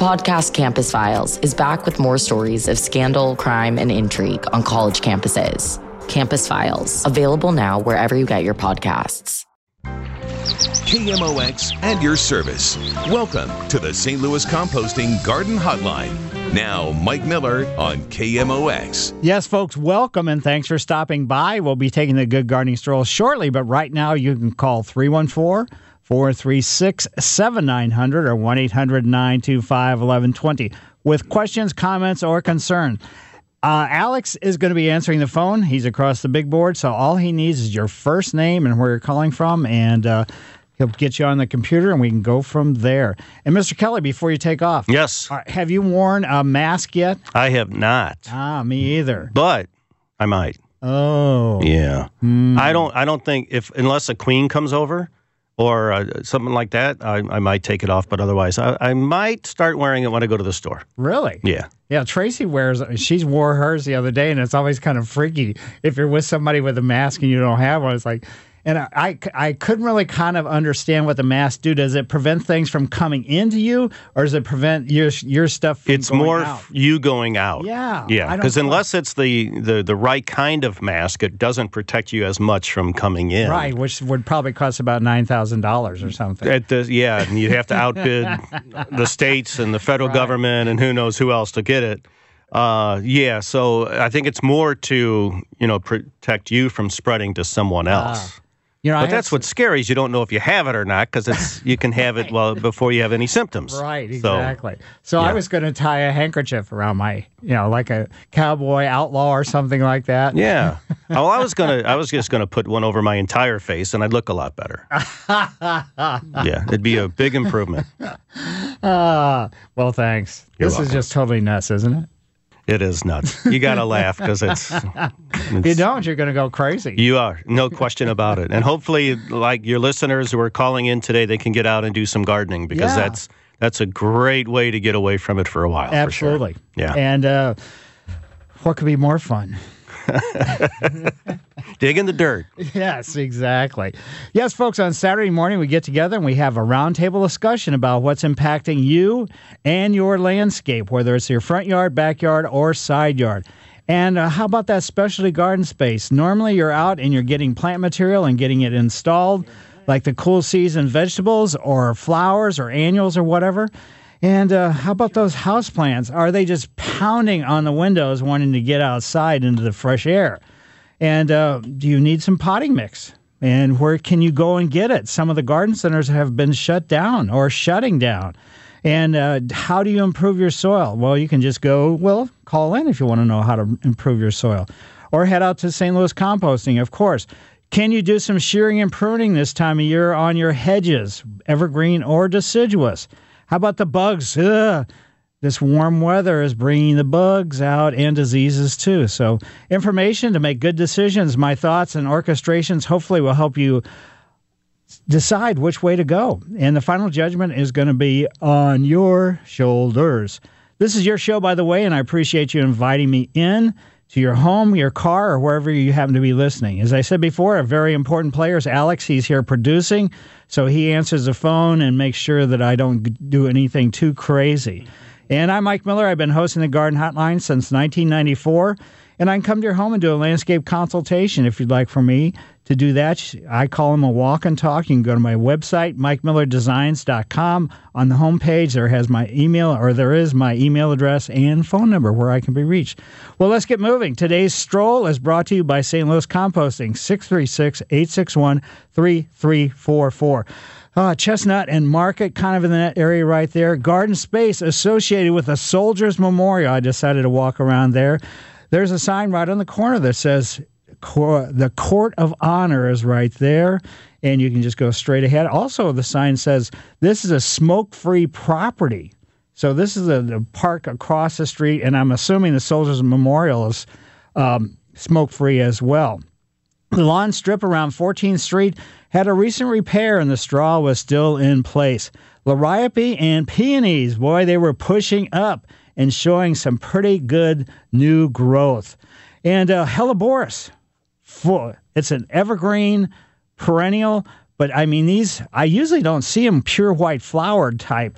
podcast Campus Files is back with more stories of scandal, crime, and intrigue on college campuses. Campus Files, available now wherever you get your podcasts. KMOX and your service. Welcome to the St. Louis Composting Garden Hotline. Now, Mike Miller on KMOX. Yes, folks, welcome and thanks for stopping by. We'll be taking the Good Gardening Stroll shortly, but right now you can call 314-436-7900 or 1-800-925-1120 with questions, comments, or concerns. Alex is going to be answering the phone. He's across the big board, so all he needs is your first name and where you're calling from, and he'll get you on the computer, and we can go from there. And Mr. Kelly, before you take off. Yes. Have you worn a mask yet? I have not. Me either. But I might. Oh. Yeah. I don't think, unless a queen comes over or something like that, I might take it off. But otherwise, I might start wearing it when I go to the store. Really? Yeah. Yeah, Tracy she wore hers the other day, and it's always kind of freaky if you're with somebody with a mask and you don't have one. It's like, and I couldn't really kind of understand what the masks do. Does it prevent things from coming into you, or does it prevent your stuff from It's going more out? you going out. Yeah. Yeah, because unless it's the right kind of mask, it doesn't protect you as much from coming in. Right, which would probably cost about $9,000 or something. And you'd have to outbid the states and the federal government and who knows who else to get it. So I think it's more to, protect you from spreading to someone else. But that's what's scary is you don't know if you have it or not because you can have it before you have any symptoms. Right, exactly. So I was going to tie a handkerchief around my, like a cowboy outlaw or something like that. Yeah. Well, I was just gonna put one over my entire face and I'd look a lot better. Yeah, it'd be a big improvement. Well, thanks. This is just totally nuts, isn't it? It is nuts. You got to laugh because it's if you don't, you're going to go crazy. You are. No question about it. And hopefully, like your listeners who are calling in today, they can get out and do some gardening because that's a great way to get away from it for a while. Absolutely. For sure. Yeah. And what could be more fun? Dig in the dirt. Yes, exactly. Yes, folks, on Saturday morning we get together and we have a roundtable discussion about what's impacting you and your landscape, whether it's your front yard, backyard, or side yard. And how about that specialty garden space? Normally you're out and you're getting plant material and getting it installed, like the cool season vegetables or flowers or annuals or whatever. And how about those houseplants? Are they just pounding on the windows wanting to get outside into the fresh air? And do you need some potting mix? And where can you go and get it? Some of the garden centers have been shut down or shutting down. And how do you improve your soil? Well, you can just call in if you want to know how to improve your soil. Or head out to St. Louis Composting, of course. Can you do some shearing and pruning this time of year on your hedges, evergreen or deciduous? How about the bugs? This warm weather is bringing the bugs out and diseases too. So information to make good decisions, my thoughts and orchestrations hopefully will help you decide which way to go. And the final judgment is going to be on your shoulders. This is your show, by the way, and I appreciate you inviting me in to your home, your car, or wherever you happen to be listening. As I said before, a very important player is Alex. He's here producing, so he answers the phone and makes sure that I don't do anything too crazy. And I'm Mike Miller. I've been hosting the Garden Hotline since 1994, and I can come to your home and do a landscape consultation if you'd like for me to do that. I call them a walk and talk. You can go to my website, MikeMillerDesigns.com. On the homepage, there is my email address and phone number where I can be reached. Well, let's get moving. Today's stroll is brought to you by St. Louis Composting, 636-861-3344. Chestnut and Market, kind of in that area right there. Garden space associated with a Soldiers Memorial. I decided to walk around there. There's a sign right on the corner that says the Court of Honor is right there, and you can just go straight ahead. Also, the sign says this is a smoke-free property. So this is the park across the street, and I'm assuming the Soldiers Memorial is smoke-free as well. The lawn strip around 14th Street had a recent repair, and the straw was still in place. Liriope and peonies, boy, they were pushing up and showing some pretty good new growth. And Helleborus, it's an evergreen perennial, but I mean, I usually don't see them pure white flowered types,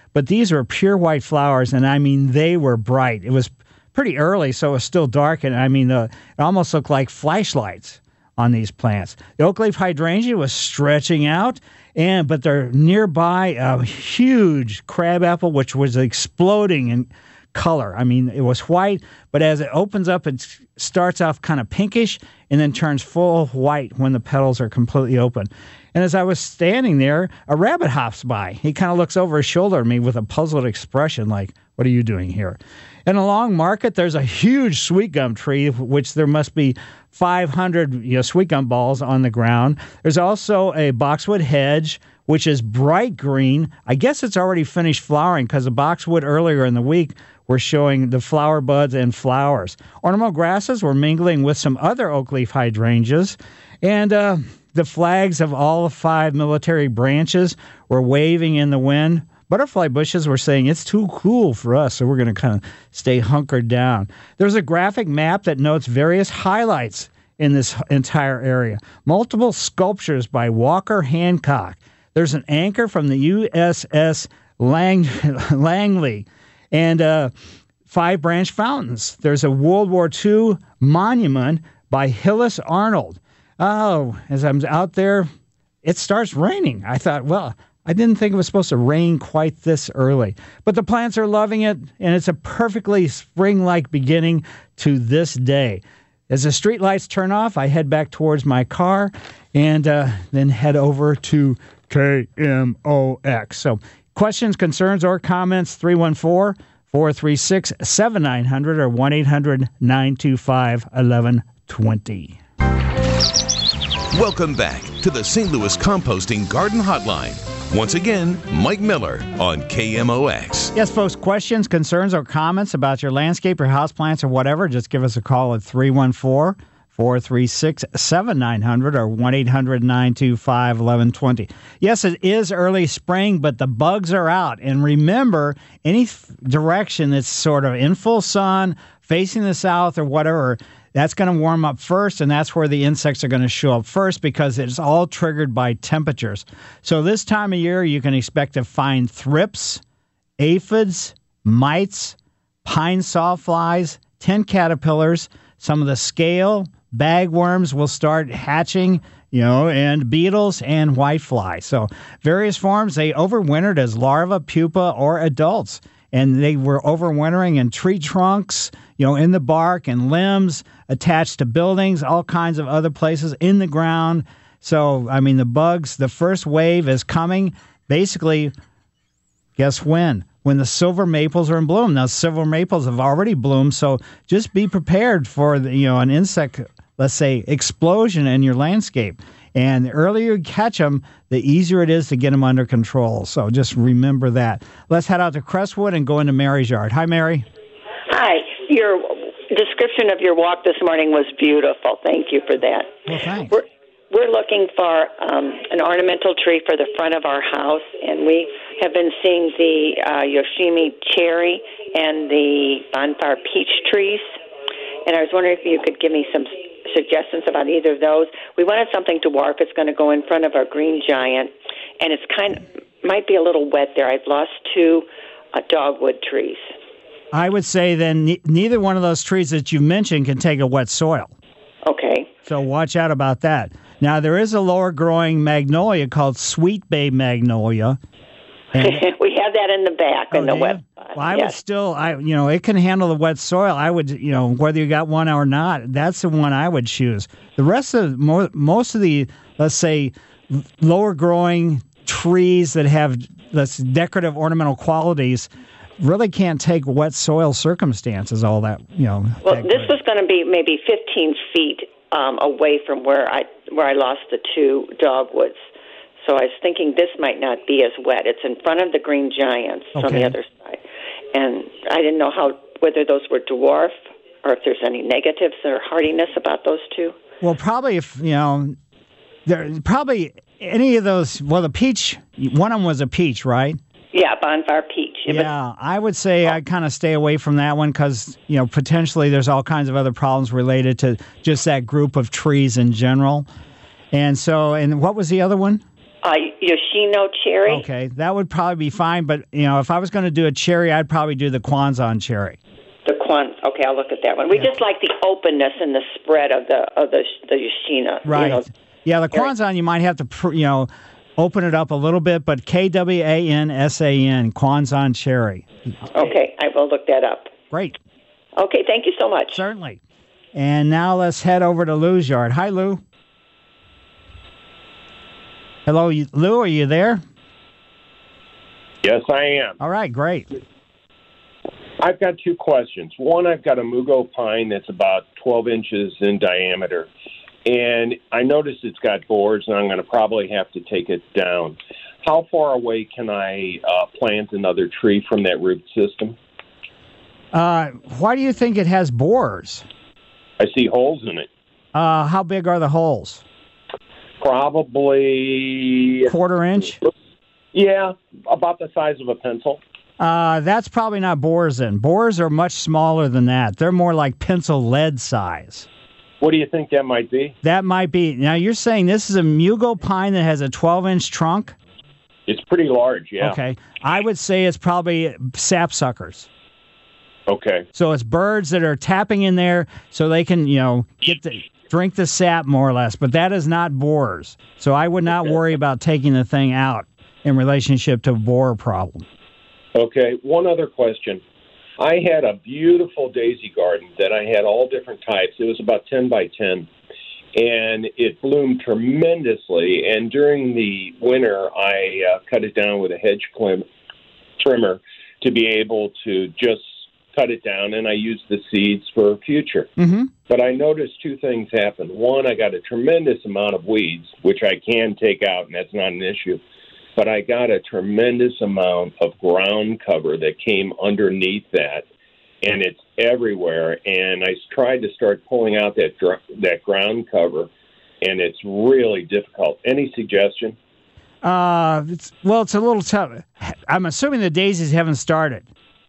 but these were pure white flowers, and I mean, they were bright. It was pretty early, so it was still dark, and I mean, it almost looked like flashlights on these plants. The oak leaf hydrangea was stretching out, but they're nearby a huge crabapple, which was exploding in color. I mean, it was white, but as it opens up, it starts off kind of pinkish and then turns full white when the petals are completely open. And as I was standing there, a rabbit hops by. He kind of looks over his shoulder at me with a puzzled expression like, what are you doing here? And along Market, there's a huge sweet gum tree, which there must be 500 sweet gum balls on the ground. There's also a boxwood hedge, which is bright green. I guess it's already finished flowering because the boxwood earlier in the week were showing the flower buds and flowers. Ornamental grasses were mingling with some other oak leaf hydrangeas. And the flags of all 5 military branches were waving in the wind. Butterfly bushes were saying, it's too cool for us, so we're going to kind of stay hunkered down. There's a graphic map that notes various highlights in this entire area. Multiple sculptures by Walker Hancock. There's an anchor from the USS Langley and 5 branch fountains. There's a World War II monument by Hillis Arnold. Oh, as I'm out there, it starts raining. I thought, well, I didn't think it was supposed to rain quite this early. But the plants are loving it, and it's a perfectly spring-like beginning to this day. As the street lights turn off, I head back towards my car and then head over to KMOX. So questions, concerns, or comments, 314-436-7900 or 1-800-925-1120. Welcome back to the St. Louis Composting Garden Hotline. Once again, Mike Miller on KMOX. Yes, folks, questions, concerns, or comments about your landscape or houseplants or whatever, just give us a call at 314-436-7900 or 1-800-925-1120. Yes, it is early spring, but the bugs are out. And remember, any direction that's sort of in full sun, facing the south or whatever, that's going to warm up first, and that's where the insects are going to show up first because it's all triggered by temperatures. So this time of year, you can expect to find thrips, aphids, mites, pine sawflies, tent caterpillars, some of the scale, bagworms will start hatching, and beetles and whitefly. So various forms, they overwintered as larvae, pupa, or adults. And they were overwintering in tree trunks, in the bark and limbs, attached to buildings, all kinds of other places in the ground. So, I mean, the bugs, the first wave is coming. Basically, guess when? When the silver maples are in bloom. Now, silver maples have already bloomed, so just be prepared for an insect, let's say, explosion in your landscape. And the earlier you catch them, the easier it is to get them under control. So just remember that. Let's head out to Crestwood and go into Mary's yard. Hi, Mary. Hi. Your description of your walk this morning was beautiful. Thank you for that. Well, thanks. We're looking for an ornamental tree for the front of our house, and we have been seeing the Yoshimi cherry and the bonfire peach trees. And I was wondering if you could give me some suggestions about either of those. We wanted something dwarf. It's going to go in front of our green giant, and it's might be a little wet there. I've lost 2 dogwood trees. I would say then neither one of those trees that you mentioned can take a wet soil. Okay. So watch out about that. Now, there is a lower growing magnolia called Sweet Bay Magnolia. We have that in the back in the wet spot. Well, I would still, it can handle the wet soil. I would, whether you got one or not, that's the one I would choose. The rest of most of the, let's say, lower growing trees that have decorative ornamental qualities really can't take wet soil circumstances. All that, Well, this was going to be maybe 15 feet away from where I lost the 2 dogwoods. So I was thinking this might not be as wet. It's in front of the green giants on the other side. And I didn't know whether those were dwarf or if there's any negatives or hardiness about those 2. Well, probably there probably any of those. Well, the peach, one of them was a peach, right? Yeah, bonfire peach. Yeah, I would say I'd kind of stay away from that one because, potentially there's all kinds of other problems related to just that group of trees in general. And what was the other one? Yoshino cherry. Okay, that would probably be fine. But if I was going to do a cherry, I'd probably do the Kwanzan cherry. Okay, I'll look at that one. We just like the openness and the spread of the Yoshino. Right. The Kwanzan you might have to open it up a little bit, but Kwansan, Kwanzan cherry. Okay, I will look that up. Great. Okay, thank you so much. Certainly. And now let's head over to Lou's yard. Hi, Lou. Hello, Lou, are you there? Yes, I am. All right, great. I've got two questions. One, I've got a mugo pine that's about 12 inches in diameter, and I noticed it's got borers, and I'm going to probably have to take it down. How far away can I plant another tree from that root system? Why do you think it has borers? I see holes in it. How big are the holes? Probably... Quarter inch? Yeah, about the size of a pencil. That's probably not borers then. Borers are much smaller than that. They're more like pencil lead size. What do you think that might be? That might be. Now, you're saying this is a mugo pine that has a 12-inch trunk? It's pretty large, yeah. Okay. I would say it's probably sapsuckers. Okay. So it's birds that are tapping in there so they can, drink the sap more or less. But that is not borers. So I would not worry about taking the thing out in relationship to borer problem. Okay, one other question. I had a beautiful daisy garden that I had all different types. It was about 10 by 10, and it bloomed tremendously. And during the winter, I cut it down with a hedge trimmer to be able to just cut it down, and I used the seeds for future. Mm-hmm. But I noticed two things happen. One, I got a tremendous amount of weeds, which I can take out, and that's not an issue. But I got a tremendous amount of ground cover that came underneath that, and it's everywhere. And I tried to start pulling out that ground cover, and it's really difficult. Any suggestion? It's a little tough. I'm assuming the daisies haven't started.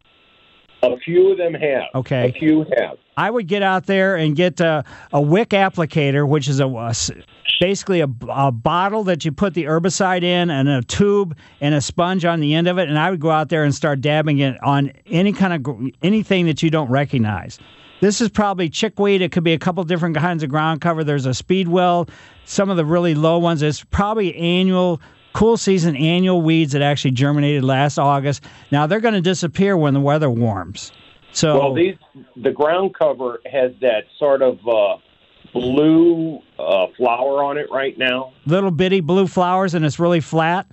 A few of them have. Okay. A few have. I would get out there and get a wick applicator, which is basically a bottle that you put the herbicide in and a tube and a sponge on the end of it, and I would go out there and start dabbing it on anything that you don't recognize. This is probably chickweed. It could be a couple different kinds of ground cover. There's a speedwell, some of the really low ones. It's probably cool season annual weeds that actually germinated last August. Now they're going to disappear when the weather warms. So the ground cover has that sort of blue flower on it right now. Little bitty blue flowers, and it's really flat.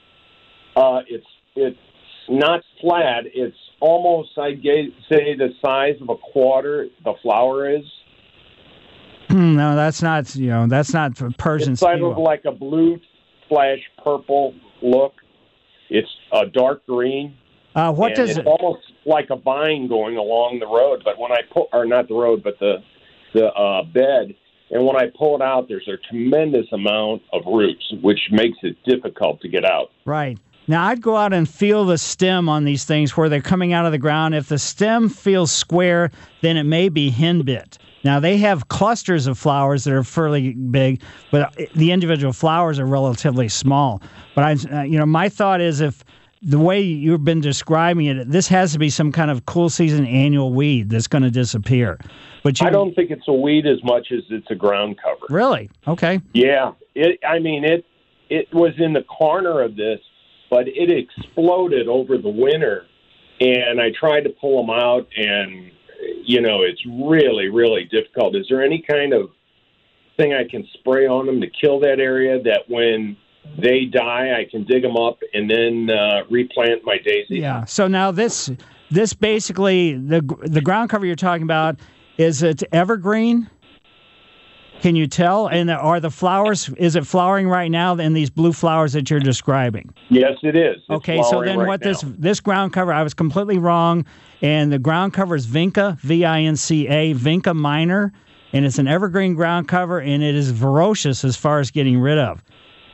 It's not flat. It's almost, I'd say, the size of a quarter. The flower is. No, that's not. That's not Persian. It's sort of like a blue / purple look. It's a dark green. It's almost like a vine going along the road. But when I not the road, but the bed, and when I pull it out, there's a tremendous amount of roots, which makes it difficult to get out. Right. Now, I'd go out and feel the stem on these things where they're coming out of the ground. If the stem feels square, then it may be henbit. Now, they have clusters of flowers that are fairly big, but the individual flowers are relatively small. But my thought is, if the way you've been describing it, this has to be some kind of cool season annual weed that's going to disappear. But I don't think it's a weed as much as it's a ground cover. Really? Okay. Yeah. It was in the corner of this, but it exploded over the winter, and I tried to pull them out, and it's really, really difficult. Is there any kind of thing I can spray on them to kill that area that when they die, I can dig them up and then replant my daisies? Yeah. So now this basically, the ground cover you're talking about, is it evergreen? Can you tell? And are the flowers, is it flowering right now in these blue flowers that you're describing? Yes, it is. Okay, so then right this ground cover, I was completely wrong, and the ground cover is Vinca, V-I-N-C-A, Vinca minor, and it's an evergreen ground cover, and it is ferocious as far as getting rid of.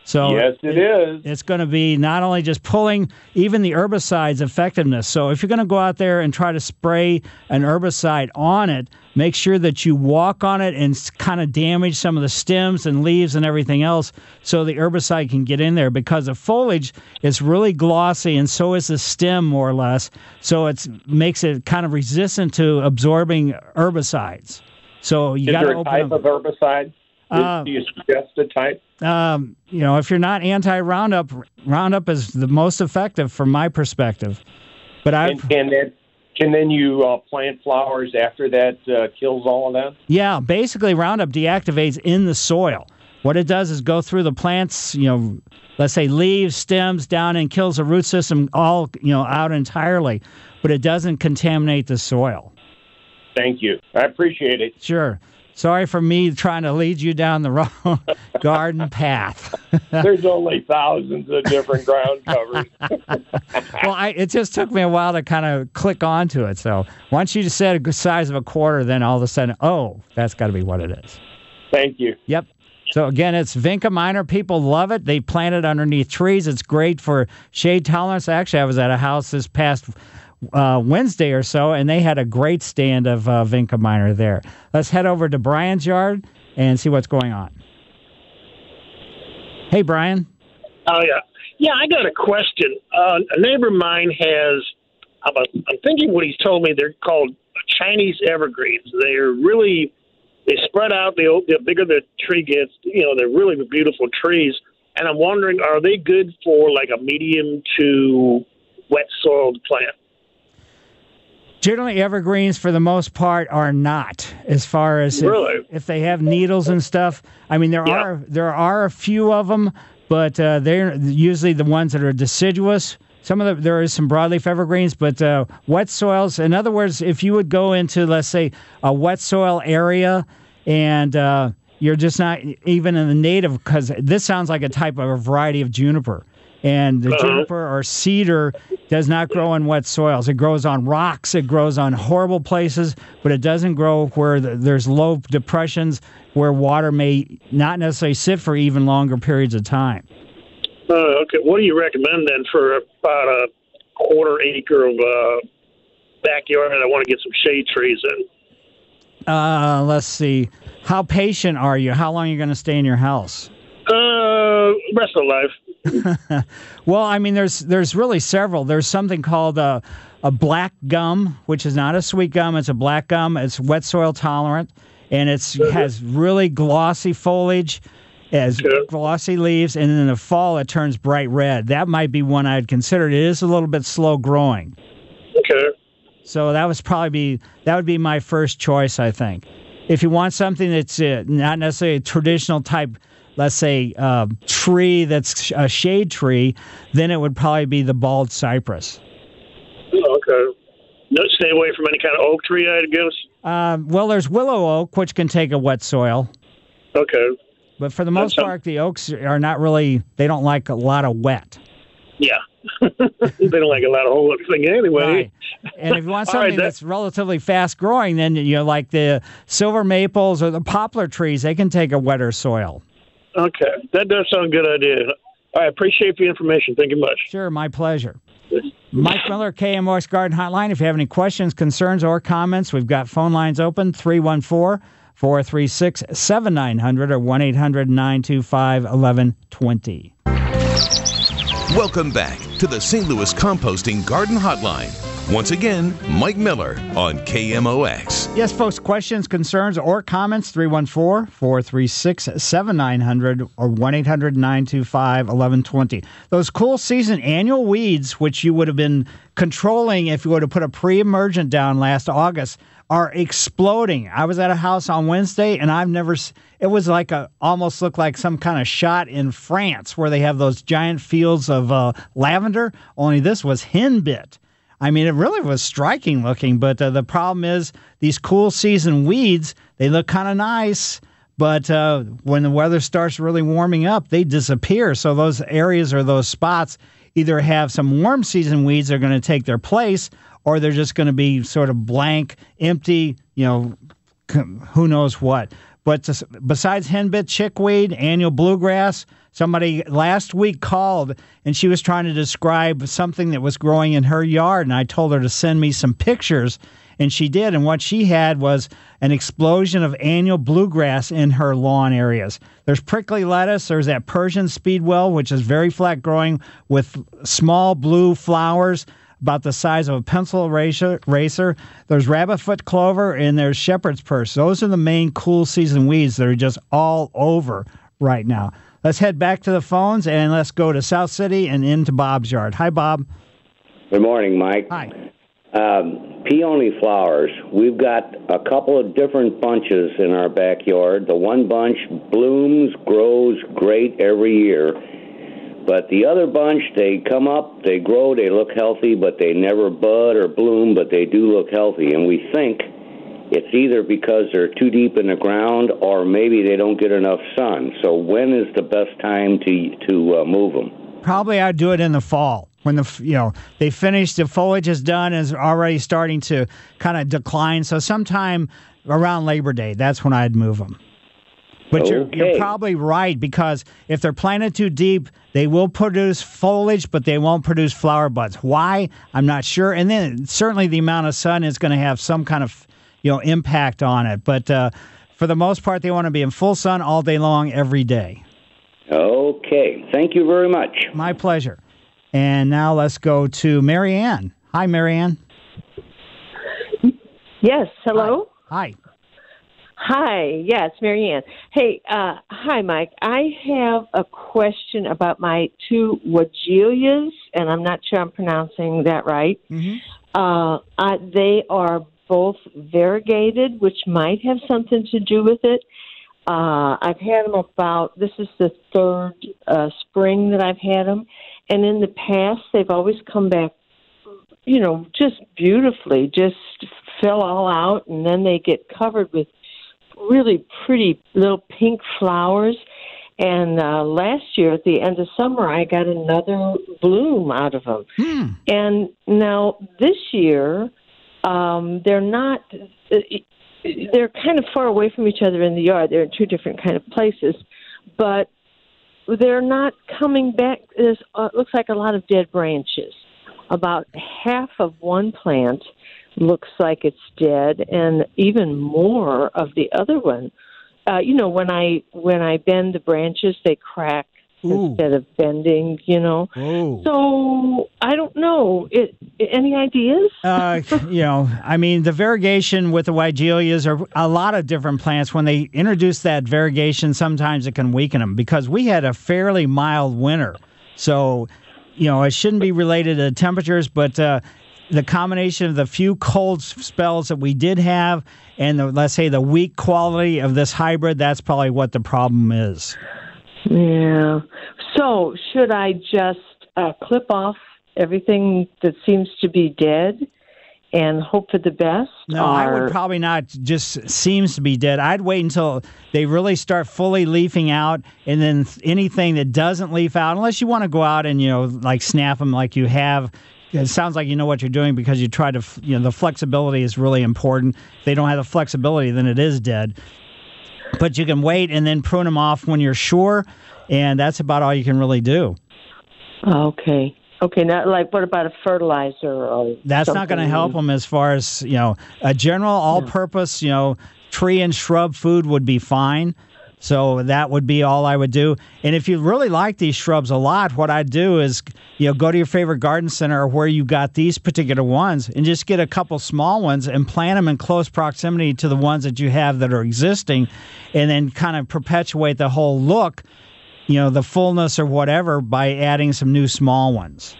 So yes, it is. It's going to be not only just pulling even the herbicide's effectiveness. So if you're going to go out there and try to spray an herbicide on it, make sure that you walk on it and kind of damage some of the stems and leaves and everything else so the herbicide can get in there, because the foliage is really glossy and so is the stem, more or less. So it makes it kind of resistant to absorbing herbicides. So you got to open Is there a type of herbicide? Do you suggest a type? If you're not anti-Roundup, Roundup is the most effective from my perspective. But Can then you plant flowers after that kills all of that? Yeah, basically Roundup deactivates in the soil. What it does is go through the plants, let's say leaves, stems, down, and kills the root system all, out entirely. But it doesn't contaminate the soil. Thank you. I appreciate it. Sure. Sorry for me trying to lead you down the wrong garden path. There's only thousands of different ground covers. Well, it just took me a while to kind of click onto it. So once you said a size of a quarter, then all of a sudden, that's got to be what it is. Thank you. Yep. So again, it's Vinca minor. People love it. They plant it underneath trees. It's great for shade tolerance. Actually, I was at a house this past Wednesday or so, and they had a great stand of Vinca minor there. Let's head over to Brian's yard and see what's going on. Hey, Brian. Oh, yeah. Yeah, I got a question. A neighbor of mine has, I'm thinking what he's told me, they're called Chinese evergreens. They spread out, the bigger the tree gets, they're really beautiful trees. And I'm wondering, are they good for like a medium to wet soiled plant? Generally, evergreens, for the most part, are not, as far as if they have needles and stuff. I mean, there are a few of them, but they're usually the ones that are deciduous. There is some broadleaf evergreens, but wet soils. In other words, if you would go into, let's say, a wet soil area, and you're just not even in the native, because this sounds like a type of a variety of juniper. And the juniper or cedar does not grow in wet soils. It grows on rocks. It grows on horrible places, but it doesn't grow where there's low depressions where water may not necessarily sit for even longer periods of time. Okay. What do you recommend then for about a quarter acre of backyard that I want to get some shade trees in? Let's see. How patient are you? How long are you going to stay in your house? Rest of life. Well, I mean, there's really several. There's something called a black gum, which is not a sweet gum. It's a black gum. It's wet soil tolerant, and has really glossy foliage, has glossy leaves, and in the fall it turns bright red. That might be one I'd consider. It is a little bit slow growing. Okay. So that would be my first choice, I think. If you want something that's not necessarily a traditional type, let's say, tree that's a shade tree, then it would probably be the bald cypress. Oh, okay. No, stay away from any kind of oak tree, I guess? Well, there's willow oak, which can take a wet soil. Okay. But for the most part, the oaks are not really, they don't like a lot of wet. Yeah. They don't like a lot of whole thing anyway. Right. And if you want something that's relatively fast growing, then like the silver maples or the poplar trees, they can take a wetter soil. Okay. That does sound a good idea. I appreciate the information. Thank you much. Sure, my pleasure. Mike Miller, KMOX Garden Hotline. If you have any questions, concerns, or comments, we've got phone lines open, 314-436-7900 or 1-800-925-1120. Welcome back to the St. Louis Composting Garden Hotline. Once again, Mike Miller on KMOX. Yes, folks, questions, concerns, or comments, 314-436-7900 or 1-800-925-1120. Those cool season annual weeds, which you would have been controlling if you would have put a pre-emergent down last August, are exploding. I was at a house on Wednesday, and it was like almost looked like some kind of shot in France where they have those giant fields of lavender, only this was henbit. I mean, it really was striking looking, but the problem is these cool season weeds, they look kind of nice, but when the weather starts really warming up, they disappear. So those areas or those spots either have some warm season weeds that are going to take their place, or they're just going to be sort of blank, empty, who knows what. But besides henbit, chickweed, annual bluegrass, somebody last week called and she was trying to describe something that was growing in her yard, and I told her to send me some pictures, and she did. And what she had was an explosion of annual bluegrass in her lawn areas. There's prickly lettuce. There's that Persian speedwell, which is very flat growing with small blue flowers about the size of a pencil eraser. There's rabbitfoot clover, and there's shepherd's purse. Those are the main cool season weeds that are just all over right now. Let's head back to the phones, and let's go to South City and into Bob's yard. Hi, Bob. Good morning, Mike. Hi. Peony flowers. We've got a couple of different bunches in our backyard. The one bunch blooms, grows great every year. But the other bunch, they come up, they grow, they look healthy, but they never bud or bloom, but they do look healthy. And we think it's either because they're too deep in the ground or maybe they don't get enough sun. So when is the best time to move them? Probably I'd do it in the fall. When they finish, the foliage is done, and is already starting to kind of decline. So sometime around Labor Day, that's when I'd move them. But you're probably right, because if they're planted too deep, they will produce foliage, but they won't produce flower buds. Why? I'm not sure. And then certainly the amount of sun is going to have some kind of impact on it. But for the most part, they want to be in full sun all day long, every day. Okay. Thank you very much. My pleasure. And now let's go to Mary Ann. Hi, Mary Ann. Yes, hello? Hi. Hi, yeah, it's Mary Ann. Hey, hi, Mike. I have a question about my two Weigelias, and I'm not sure I'm pronouncing that right. Mm-hmm. They are both variegated, which might have something to do with it. I've had them this is the third spring that I've had them. And in the past, they've always come back, just beautifully, just fill all out, and then they get covered with really pretty little pink flowers. And last year, at the end of summer, I got another bloom out of them. And now this year, they're not... They're kind of far away from each other in the yard. They're in two different kind of places. But they're not coming back. There's looks like a lot of dead branches. About half of one plant looks like it's dead, and even more of the other one. When I bend the branches, they crack. Ooh. Instead of bending, Ooh. So I don't know. Any ideas? The variegation with the Weigelias are a lot of different plants. When they introduce that variegation, sometimes it can weaken them, because we had a fairly mild winter. So, it shouldn't be related to temperatures, but the combination of the few cold spells that we did have and let's say the weak quality of this hybrid, that's probably what the problem is. Yeah. So should I just clip off everything that seems to be dead and hope for the best? No, I would probably not just seems to be dead. I'd wait until they really start fully leafing out, and then anything that doesn't leaf out, unless you want to go out and, snap them like you have. It sounds like you know what you're doing, because you try to, the flexibility is really important. If they don't have the flexibility, then it is dead. But you can wait and then prune them off when you're sure, and that's about all you can really do. Okay. Now, what about a fertilizer or That's something? Not going to help them as far as, a general all-purpose, tree and shrub food would be fine. So that would be all I would do. And if you really like these shrubs a lot, what I'd do is, go to your favorite garden center where you got these particular ones and just get a couple small ones and plant them in close proximity to the ones that you have that are existing, and then kind of perpetuate the whole look, the fullness or whatever, by adding some new small ones.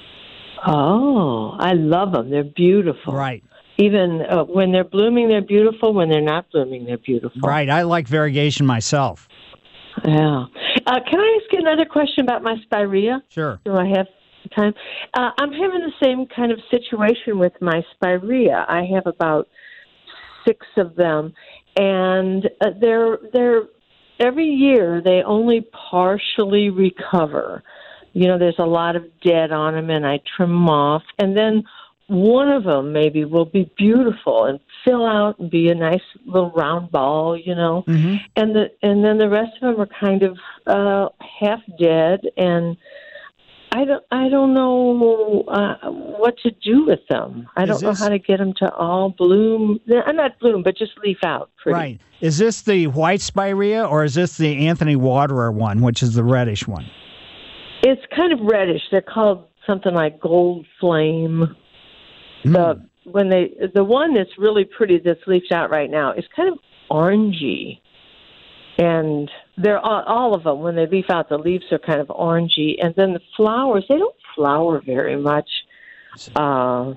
Oh, I love them. They're beautiful. Right. Even when they're blooming, they're beautiful. When they're not blooming, they're beautiful. Right. I like variegation myself. Yeah. Can I ask you another question about my spirea? Sure. Do I have time? I'm having the same kind of situation with my spirea. I have about 6 of them, and they're every year they only partially recover. There's a lot of dead on them, and I trim them off, and then one of them maybe will be beautiful and fill out and be a nice little round ball, Mm-hmm. and then the rest of them are kind of half dead, and I don't know what to do with them. I don't know how to get them to all bloom. Not bloom, but just leaf out pretty. Right. Is this the white spirea, or is this the Anthony Waterer one, which is the reddish one? It's kind of reddish. They're called something like gold flame. The one that's really pretty that's leafed out right now is kind of orangey. And they're all of them, when they leaf out, the leaves are kind of orangey. And then the flowers, they don't flower very much. But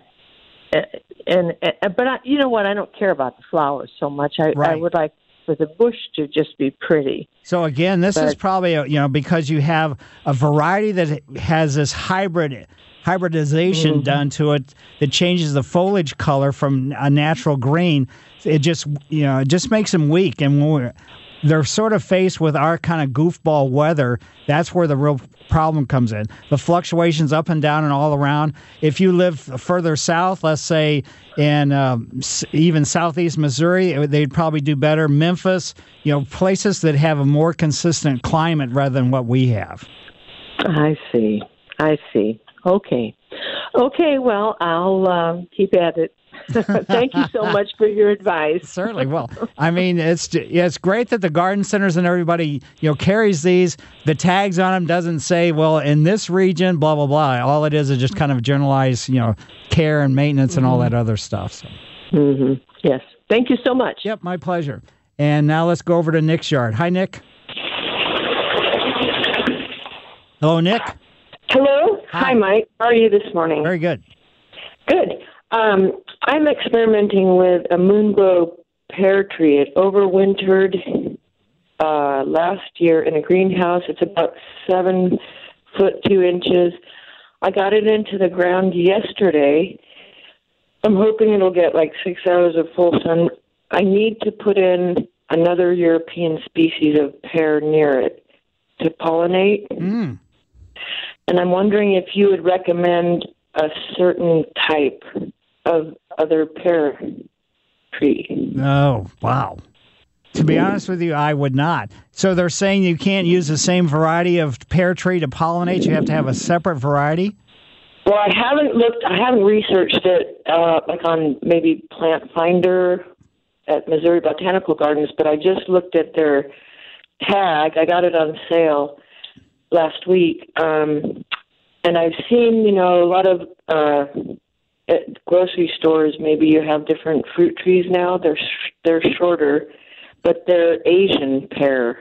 you know what? I don't care about the flowers so much. I would like for the bush to just be pretty. So again, this is probably, because you have a variety that has this hybridization done to it that changes the foliage color from a natural green. It just makes them weak. And when they're sort of faced with our kind of goofball weather, that's where the real problem comes in. The fluctuations up and down and all around. If you live further south, let's say in even southeast Missouri, they'd probably do better. Memphis, places that have a more consistent climate rather than what we have. I see. Okay, well, I'll keep at it. Thank you so much for your advice. Certainly. Well, I mean, it's great that the garden centers and everybody, carries these. The tags on them doesn't say, well, in this region, blah, blah, blah. All it is just kind of generalized, care and maintenance and all that other stuff. So. Mm-hmm. Yes. Thank you so much. Yep, my pleasure. And now let's go over to Nick's yard. Hi, Nick. Hello, Nick. Hello. Hi, Mike. How are you this morning? Very good. Good. I'm experimenting with a moonglow pear tree. It overwintered last year in a greenhouse. It's about 7 foot 2 inches. I got it into the ground yesterday. I'm hoping it'll get like 6 hours of full sun. I need to put in another European species of pear near it to pollinate. Mm. And I'm wondering if you would recommend a certain type of other pear tree. Oh, wow. To be honest with you, I would not. So they're saying you can't use the same variety of pear tree to pollinate? You have to have a separate variety? Well, I haven't researched it like on maybe Plant Finder at Missouri Botanical Gardens, but I just looked at their tag. I got it on sale last week. And I've seen, a lot of at grocery stores, maybe you have different fruit trees now. They're shorter, but they're Asian pear.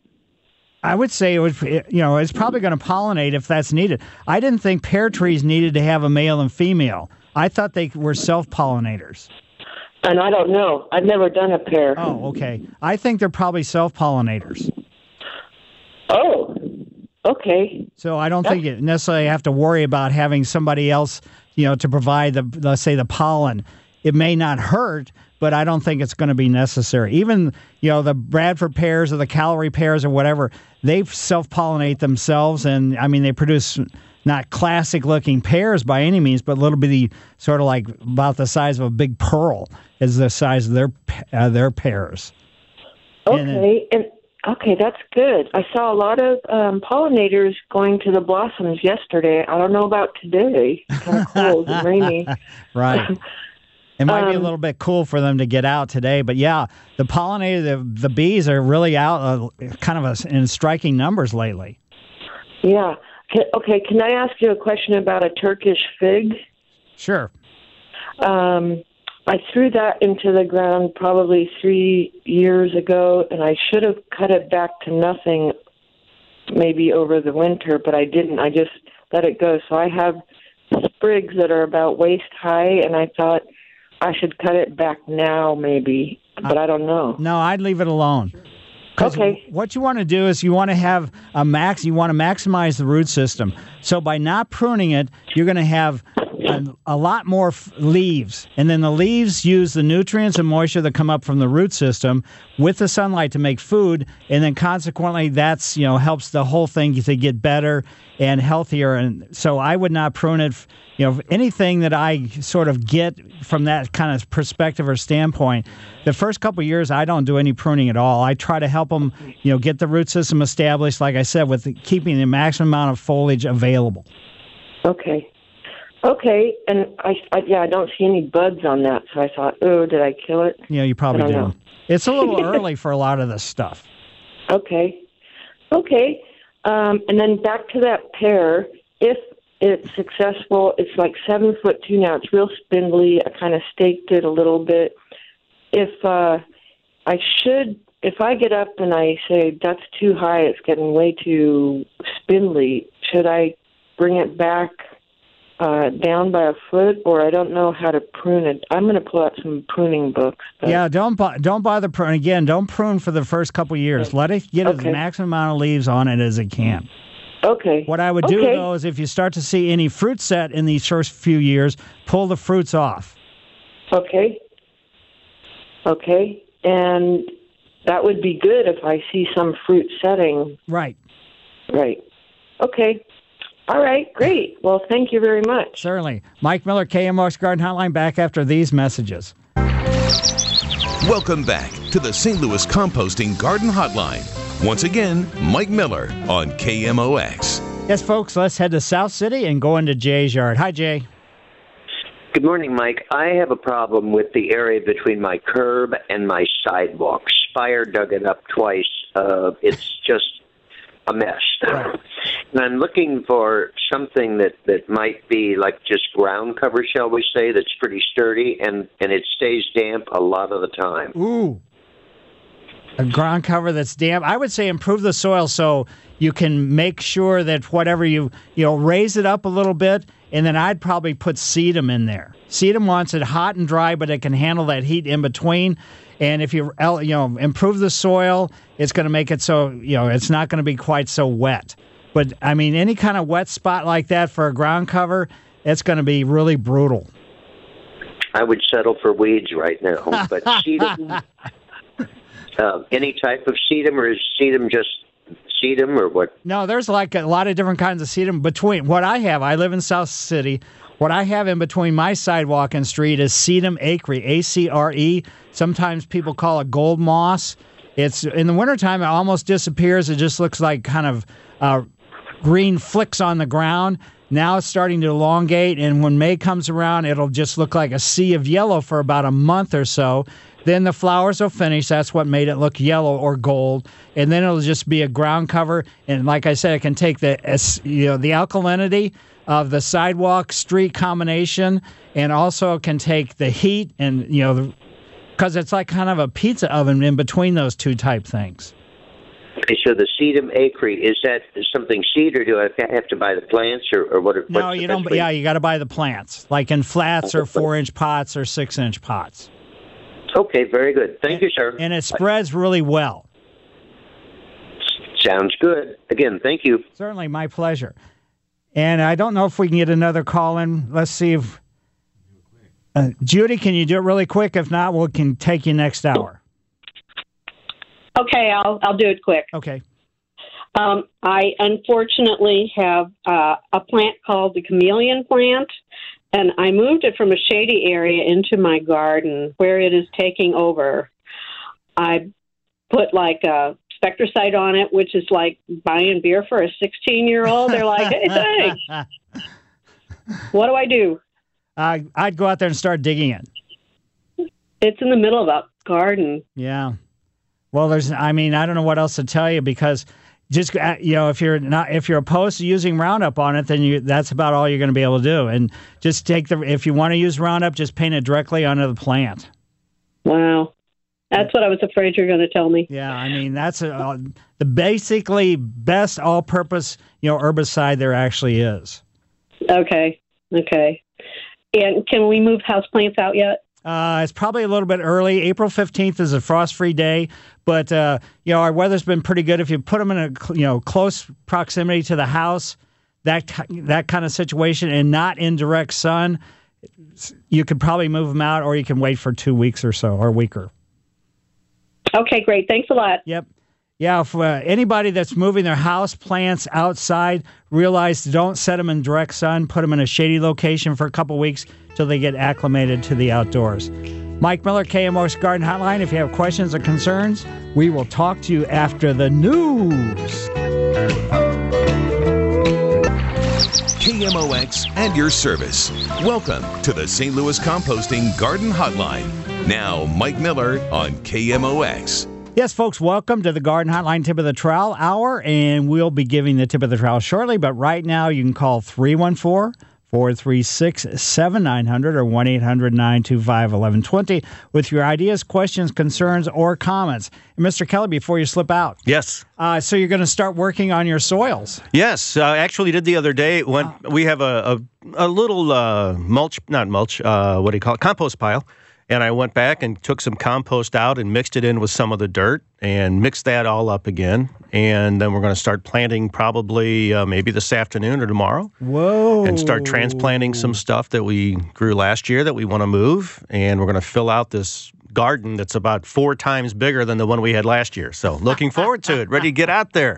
I would say it's probably going to pollinate if that's needed. I didn't think pear trees needed to have a male and female. I thought they were self-pollinators. And I don't know. I've never done a pear. Oh, okay. I think they're probably self-pollinators. Oh, okay. So I don't think you necessarily have to worry about having somebody else, to provide let's say the pollen. It may not hurt, but I don't think it's going to be necessary. Even, the Bradford pears or the Callery pears or whatever, they self-pollinate themselves. And, I mean, they produce not classic-looking pears by any means, but a little bitty, sort of like about the size of a big pearl is the size of their pears. Okay, okay, that's good. I saw a lot of pollinators going to the blossoms yesterday. I don't know about today. It's kind of cold and rainy. Right. It might be a little bit cool for them to get out today, but yeah, the pollinator, the bees are really out kind of in striking numbers lately. Yeah. Okay, can I ask you a question about a Turkish fig? Sure. I threw that into the ground probably 3 years ago, and I should have cut it back to nothing maybe over the winter, but I didn't. I just let it go. So I have sprigs that are about waist high, and I thought I should cut it back now maybe, but I don't know. No, I'd leave it alone. Okay. What you want to do is you want to have you want to maximize the root system. So by not pruning it, you're going to have a lot more leaves, and then the leaves use the nutrients and moisture that come up from the root system with the sunlight to make food, and then consequently that's helps the whole thing to get better and healthier. And so I would not prune it. Anything that I sort of get from that kind of perspective or standpoint, the first couple of years I don't do any pruning at all. I try to help them, get the root system established, like I said, with keeping the maximum amount of foliage available. Okay, and I don't see any buds on that, so I thought, oh, did I kill it? Yeah, you probably did. Know. It's a little early for a lot of this stuff. Okay, and then back to that pear. If it's successful, it's like 7'2" now. It's real spindly. I kind of staked it a little bit. If I get up and I say that's too high, it's getting way too spindly, should I bring it back down by a foot, or I don't know how to prune it? I'm going to pull out some pruning books. Yeah, don't bother pruning. Again, don't prune for the first couple of years. Okay. Let it get as maximum amount of leaves on it as it can. Okay. What I would do, though, is if you start to see any fruit set in these first few years, pull the fruits off. Okay. And that would be good if I see some fruit setting. Right. Okay. All right, great. Well, thank you very much. Certainly. Mike Miller, KMOX Garden Hotline, back after these messages. Welcome back to the St. Louis Composting Garden Hotline. Once again, Mike Miller on KMOX. Yes, folks, let's head to South City and go into Jay's yard. Hi, Jay. Good morning, Mike. I have a problem with the area between my curb and my sidewalk. Spire dug it up twice. It's just a mess. Right. And I'm looking for something that might be like just ground cover, shall we say, that's pretty sturdy, and it stays damp a lot of the time. Ooh. A ground cover that's damp. I would say improve the soil so you can make sure that whatever you raise it up a little bit, and then I'd probably put sedum in there. Sedum wants it hot and dry, but it can handle that heat in between. And if you improve the soil, it's going to make it so it's not going to be quite so wet. But I mean, any kind of wet spot like that for a ground cover, it's going to be really brutal. I would settle for weeds right now, but sedum. Any type of sedum, or is sedum just sedum, or what? No, there's like a lot of different kinds of sedum. Between what I have, I live in South City. What I have in between my sidewalk and street is sedum acre, A-C-R-E. Sometimes people call it gold moss. It's in the wintertime, it almost disappears. It just looks like kind of green flicks on the ground. Now it's starting to elongate, and when May comes around, it'll just look like a sea of yellow for about a month or so. Then the flowers will finish. That's what made it look yellow or gold. And then it'll just be a ground cover. And like I said, it can take the alkalinity of the sidewalk street combination, and also can take the heat and, because it's like kind of a pizza oven in between those two type things. Okay, so the sedum acre, is that something seed, or do I have to buy the plants, or what? No, you don't. Yeah, you got to buy the plants, like in flats or 4-inch pots or 6-inch pots. Okay, very good. Thank you, sir. And it spreads really well. Sounds good. Again, thank you. Certainly, my pleasure. And I don't know if we can get another call in. Let's see if... Judy, can you do it really quick? If not, we can take you next hour. Okay, I'll do it quick. Okay. I unfortunately have a plant called the chameleon plant, and I moved it from a shady area into my garden where it is taking over. I put like a Spectracide on it, which is like buying beer for a 16-year-old. They're like, hey, thanks. What do I do? I'd go out there and start digging it. It's in the middle of a garden. Yeah. Well, I don't know what else to tell you, because just, if you're opposed to using Roundup on it, then that's about all you're going to be able to do. And just if you want to use Roundup, just paint it directly onto the plant. Wow. That's what I was afraid you were going to tell me. Yeah, that's the basically best all-purpose, herbicide there actually is. Okay. And can we move houseplants out yet? It's probably a little bit early. April 15th is a frost-free day, but our weather's been pretty good. If you put them in a close proximity to the house, that kind of situation and not in direct sun, you could probably move them out, or you can wait for 2 weeks or so, or weaker. Okay, great. Thanks a lot. Yep. Yeah, if anybody that's moving their house plants outside, realize don't set them in direct sun. Put them in a shady location for a couple weeks till they get acclimated to the outdoors. Mike Miller, KMOX Garden Hotline. If you have questions or concerns, we will talk to you after the news. KMOX and your service. Welcome to the St. Louis Composting Garden Hotline. Now, Mike Miller on KMOX. Yes, folks, welcome to the Garden Hotline Tip of the Trowel Hour, and we'll be giving the tip of the trowel shortly, but right now you can call 314-436-7900 or 1-800-925-1120 with your ideas, questions, concerns, or comments. And Mr. Kelly, before you slip out. Yes. So you're going to start working on your soils. Yes. I actually did the other day. When we have a little compost pile. And I went back and took some compost out and mixed it in with some of the dirt and mixed that all up again. And then we're going to start planting probably maybe this afternoon or tomorrow. Whoa. And start transplanting some stuff that we grew last year that we want to move. And we're going to fill out this garden that's about 4 times bigger than the one we had last year. So looking forward to it. Ready to get out there.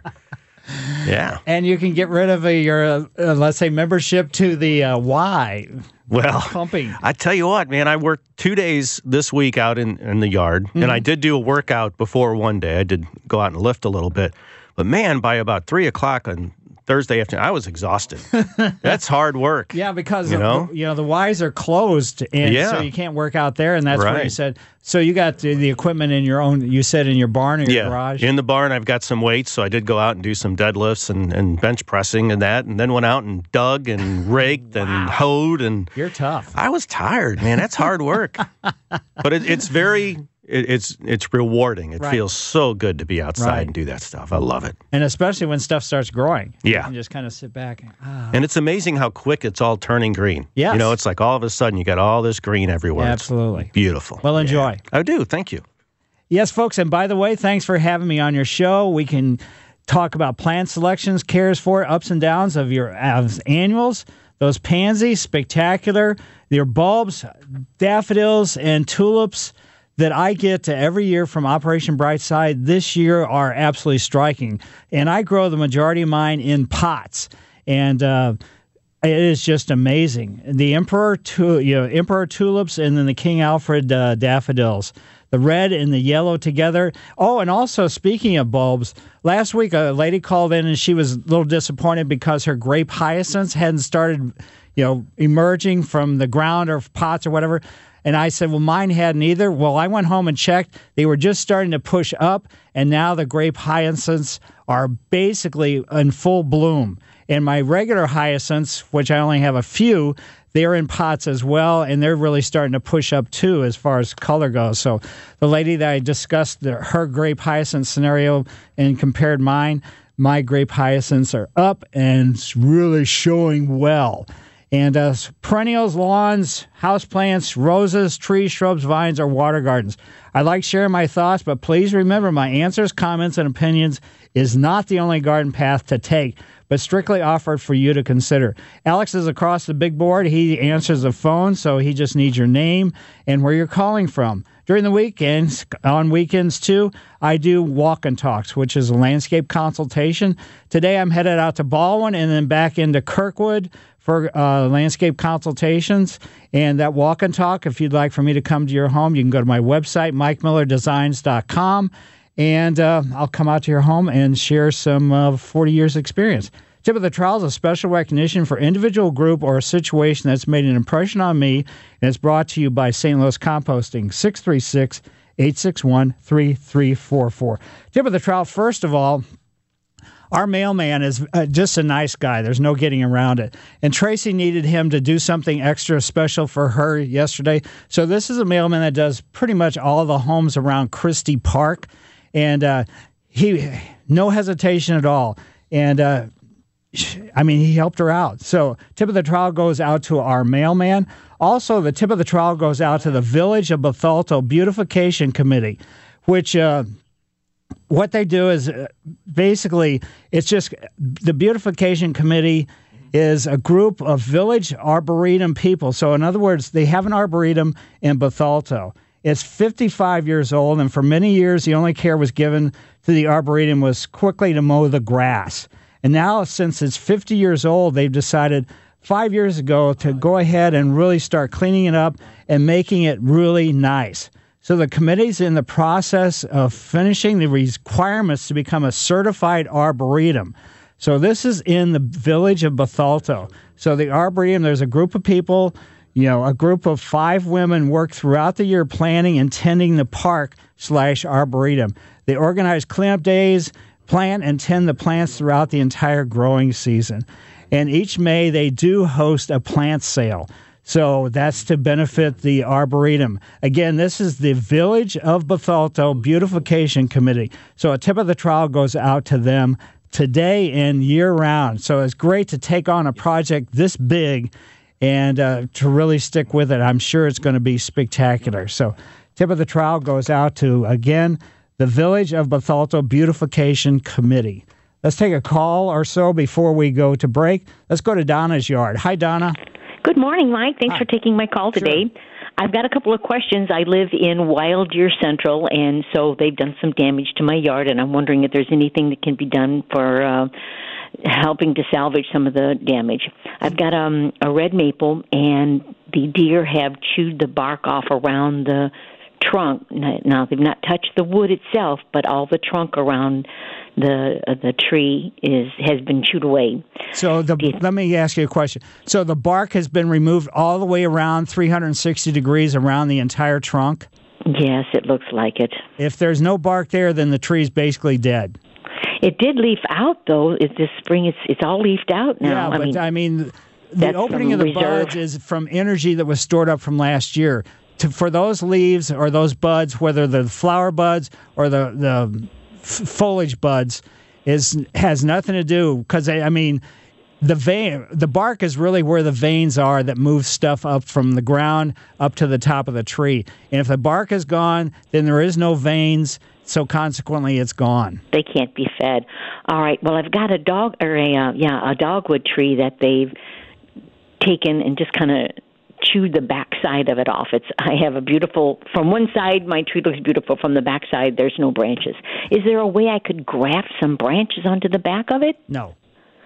Yeah. And you can get rid of your, let's say, membership to the Y. Well, pumping. I tell you what, man, I worked 2 days this week out in the yard, and I did do a workout before one day. I did go out and lift a little bit. But, man, by about 3 o'clock on Thursday afternoon, I was exhausted. That's hard work. Yeah, because the Ys are closed, and so you can't work out there, and that's where you said. So you got the equipment in your own, you said in your barn or your garage? In the barn, I've got some weights, so I did go out and do some deadlifts and bench pressing and that, and then went out and dug and raked and hoed. And you're tough. I was tired, man. That's hard work. But it's very... It's rewarding. It feels so good to be outside and do that stuff. I love it. And especially when stuff starts growing. Yeah. You can just kind of sit back. And it's amazing how quick it's all turning green. Yes. You know, it's like all of a sudden you got all this green everywhere. Absolutely. It's beautiful. Well, enjoy. Yeah. I do. Thank you. Yes, folks. And by the way, thanks for having me on your show. We can talk about plant selections, cares for, ups and downs of your annuals. Those pansies, spectacular. Your bulbs, daffodils, and tulips that I get every year from Operation Brightside this year are absolutely striking. And I grow the majority of mine in pots. And it is just amazing. The Emperor tulips and then the King Alfred daffodils. The red and the yellow together. Oh, and also, speaking of bulbs, last week a lady called in and she was a little disappointed because her grape hyacinths hadn't started, emerging from the ground or pots or whatever. And I said, well, mine hadn't either. Well, I went home and checked. They were just starting to push up, and now the grape hyacinths are basically in full bloom. And my regular hyacinths, which I only have a few, they're in pots as well, and they're really starting to push up too as far as color goes. So the lady that I discussed her grape hyacinth scenario and compared mine, my grape hyacinths are up and it's really showing well. And perennials, lawns, houseplants, roses, trees, shrubs, vines, or water gardens. I like sharing my thoughts, but please remember my answers, comments, and opinions is not the only garden path to take, but strictly offered for you to consider. Alex is across the big board. He answers the phone, so he just needs your name and where you're calling from. During the weekends, on weekends too, I do walk and talks, which is a landscape consultation. Today I'm headed out to Baldwin and then back into Kirkwood for landscape consultations. And that walk and talk, if you'd like for me to come to your home, you can go to my website, MikeMillerDesigns.com, and I'll come out to your home and share some 40 years experience. Tip of the Trowel is a special recognition for individual, group, or a situation that's made an impression on me, and it's brought to you by St. Louis Composting, 636-861-3344. Tip of the Trowel, first of all, our mailman is just a nice guy. There's no getting around it. And Tracy needed him to do something extra special for her yesterday. So this is a mailman that does pretty much all the homes around Christie Park. And he, no hesitation at all. And he helped her out. So tip of the trowel goes out to our mailman. Also, the tip of the trowel goes out to the Village of Bethalto Beautification Committee, which what they do is basically it's just the beautification committee is a group of Village Arboretum people. So in other words, they have an arboretum in Bethalto. It's 55 years old, and for many years, the only care was given to the arboretum was quickly to mow the grass. And now, since it's 50 years old, they've decided 5 years ago to go ahead and really start cleaning it up and making it really nice. So the committee's in the process of finishing the requirements to become a certified arboretum. So this is in the village of Bethalto. So the arboretum, there's a group of people, a group of 5 women work throughout the year planning and tending the park/arboretum. They organize cleanup days, plant and tend the plants throughout the entire growing season. And each May, they do host a plant sale. So that's to benefit the arboretum. Again, this is the Village of Bethalto Beautification Committee. So a tip of the trowel goes out to them today and year-round. So it's great to take on a project this big and to really stick with it. I'm sure it's going to be spectacular. So tip of the trowel goes out to, again, the Village of Bethalto Beautification Committee. Let's take a call or so before we go to break. Let's go to Donna's yard. Hi, Donna. Good morning, Mike. Thanks for taking my call today. Sure. I've got a couple of questions. I live in Wild Deer Central, and so they've done some damage to my yard, and I'm wondering if there's anything that can be done for helping to salvage some of the damage. I've got a red maple, and the deer have chewed the bark off around the trunk. Now, they've not touched the wood itself, but all the trunk around the tree has been chewed away. So let me ask you a question. So the bark has been removed all the way around 360 degrees around the entire trunk? Yes, it looks like it. If there's no bark there, then the tree's basically dead. It did leaf out, though. This spring, it's all leafed out now. Yeah, but I mean the opening of the buds is from energy that was stored up from last year. For those leaves or those buds, whether the flower buds or the foliage buds, has nothing to do, because the bark is really where the veins are that move stuff up from the ground up to the top of the tree. And if the bark is gone, then there is no veins, so consequently it's gone. They can't be fed. All right. Well, I've got a dogwood tree that they've taken and just kind of chewed the backside of it off. I have a beautiful, from one side my tree looks beautiful, from the backside there's no branches. Is there a way I could graft some branches onto the back of it? No.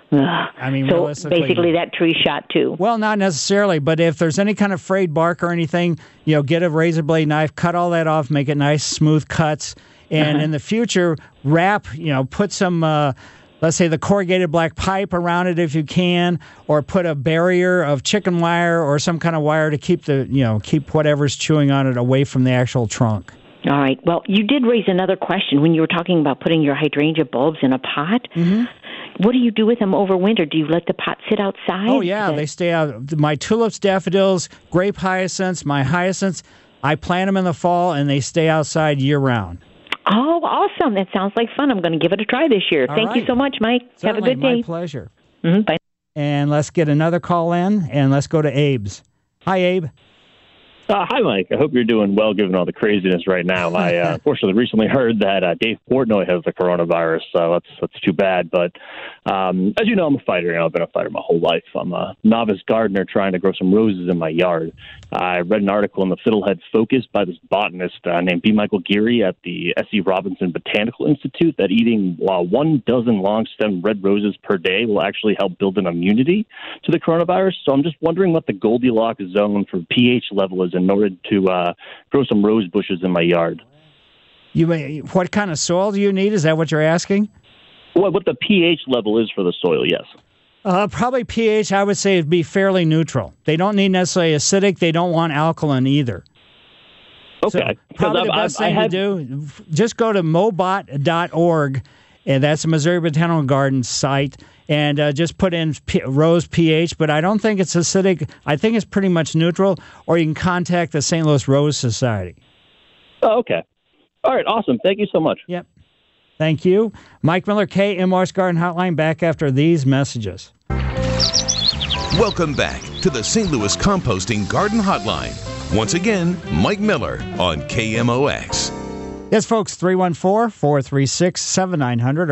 So basically that tree shot too. Well, not necessarily, but if there's any kind of frayed bark or anything, get a razor blade knife, cut all that off, make it nice, smooth cuts, and in the future, wrap, put some let's say the corrugated black pipe around it if you can, or put a barrier of chicken wire or some kind of wire to keep keep whatever's chewing on it away from the actual trunk. All right. Well, you did raise another question when you were talking about putting your hydrangea bulbs in a pot. Mm-hmm. What do you do with them over winter? Do you let the pot sit outside? Oh, yeah. They stay out. My tulips, daffodils, grape hyacinths, my hyacinths, I plant them in the fall, and they stay outside year-round. Oh, awesome. That sounds like fun. I'm going to give it a try this year. Thank you so much, Mike. Certainly, have a good day. My pleasure. Mm-hmm. Bye. And let's get another call in, and let's go to Abe's. Hi, Abe. Hi, Mike. I hope you're doing well given all the craziness right now. I unfortunately recently heard that Dave Portnoy has the coronavirus, so that's too bad. But as you know, I'm a fighter. I've been a fighter my whole life. I'm a novice gardener trying to grow some roses in my yard. I read an article in the Fiddlehead Focus by this botanist named B. Michael Geary at the S.E. Robinson Botanical Institute that eating 1 dozen long-stemmed red roses per day will actually help build an immunity to the coronavirus. So I'm just wondering what the Goldilocks zone for pH level is in order to grow some rose bushes in my yard. What kind of soil do you need? Is that what you're asking? Well, what the pH level is for the soil, yes. Probably pH, I would say, would be fairly neutral. They don't need necessarily acidic. They don't want alkaline either. Okay. So probably the best thing to do, just go to mobot.org, and that's a Missouri Botanical Garden site, and just put in rose pH, but I don't think it's acidic. I think it's pretty much neutral, or you can contact the St. Louis Rose Society. Oh, okay. All right, awesome. Thank you so much. Yep. Thank you. Mike Miller, KMOX Garden Hotline, back after these messages. Welcome back to the St. Louis Composting Garden Hotline. Once again, Mike Miller on KMOX. Yes, folks, 314-436-7900 or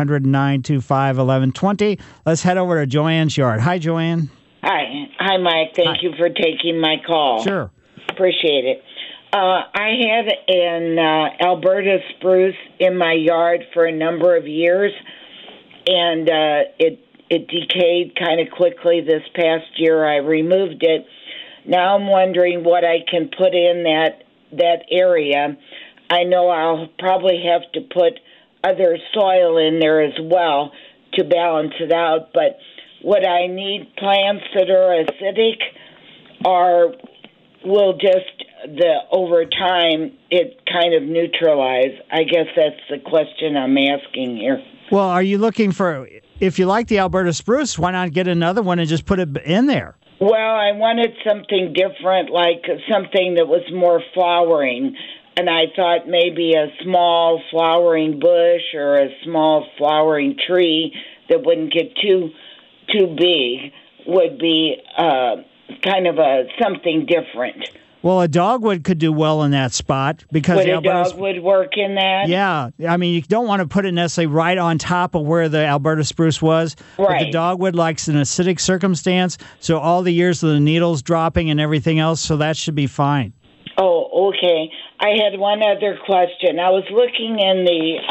1-800-925-1120. Let's head over to Joanne's yard. Hi, Joanne. Hi, Mike. Thank you for taking my call. Sure. Appreciate it. I had an Alberta spruce in my yard for a number of years, and it decayed kind of quickly this past year. I removed it. Now I'm wondering what I can put in that area. I know I'll probably have to put other soil in there as well to balance it out, but would I need plants that are acidic, or will just over time it kind of neutralize? I guess that's the question I'm asking here. Well, are you looking for, if you like the Alberta spruce, why not get another one and just put it in there? Well, I wanted something different, like something that was more flowering. And I thought maybe a small flowering bush or a small flowering tree that wouldn't get too big would be kind of something different. Well, a dogwood could do well in that spot because would a dogwood work in that? Yeah, I mean, you don't want to put it necessarily right on top of where the Alberta spruce was. Right. But the dogwood likes an acidic circumstance, so all the years of the needles dropping and everything else, so that should be fine. Oh, okay. I had one other question. I was looking in the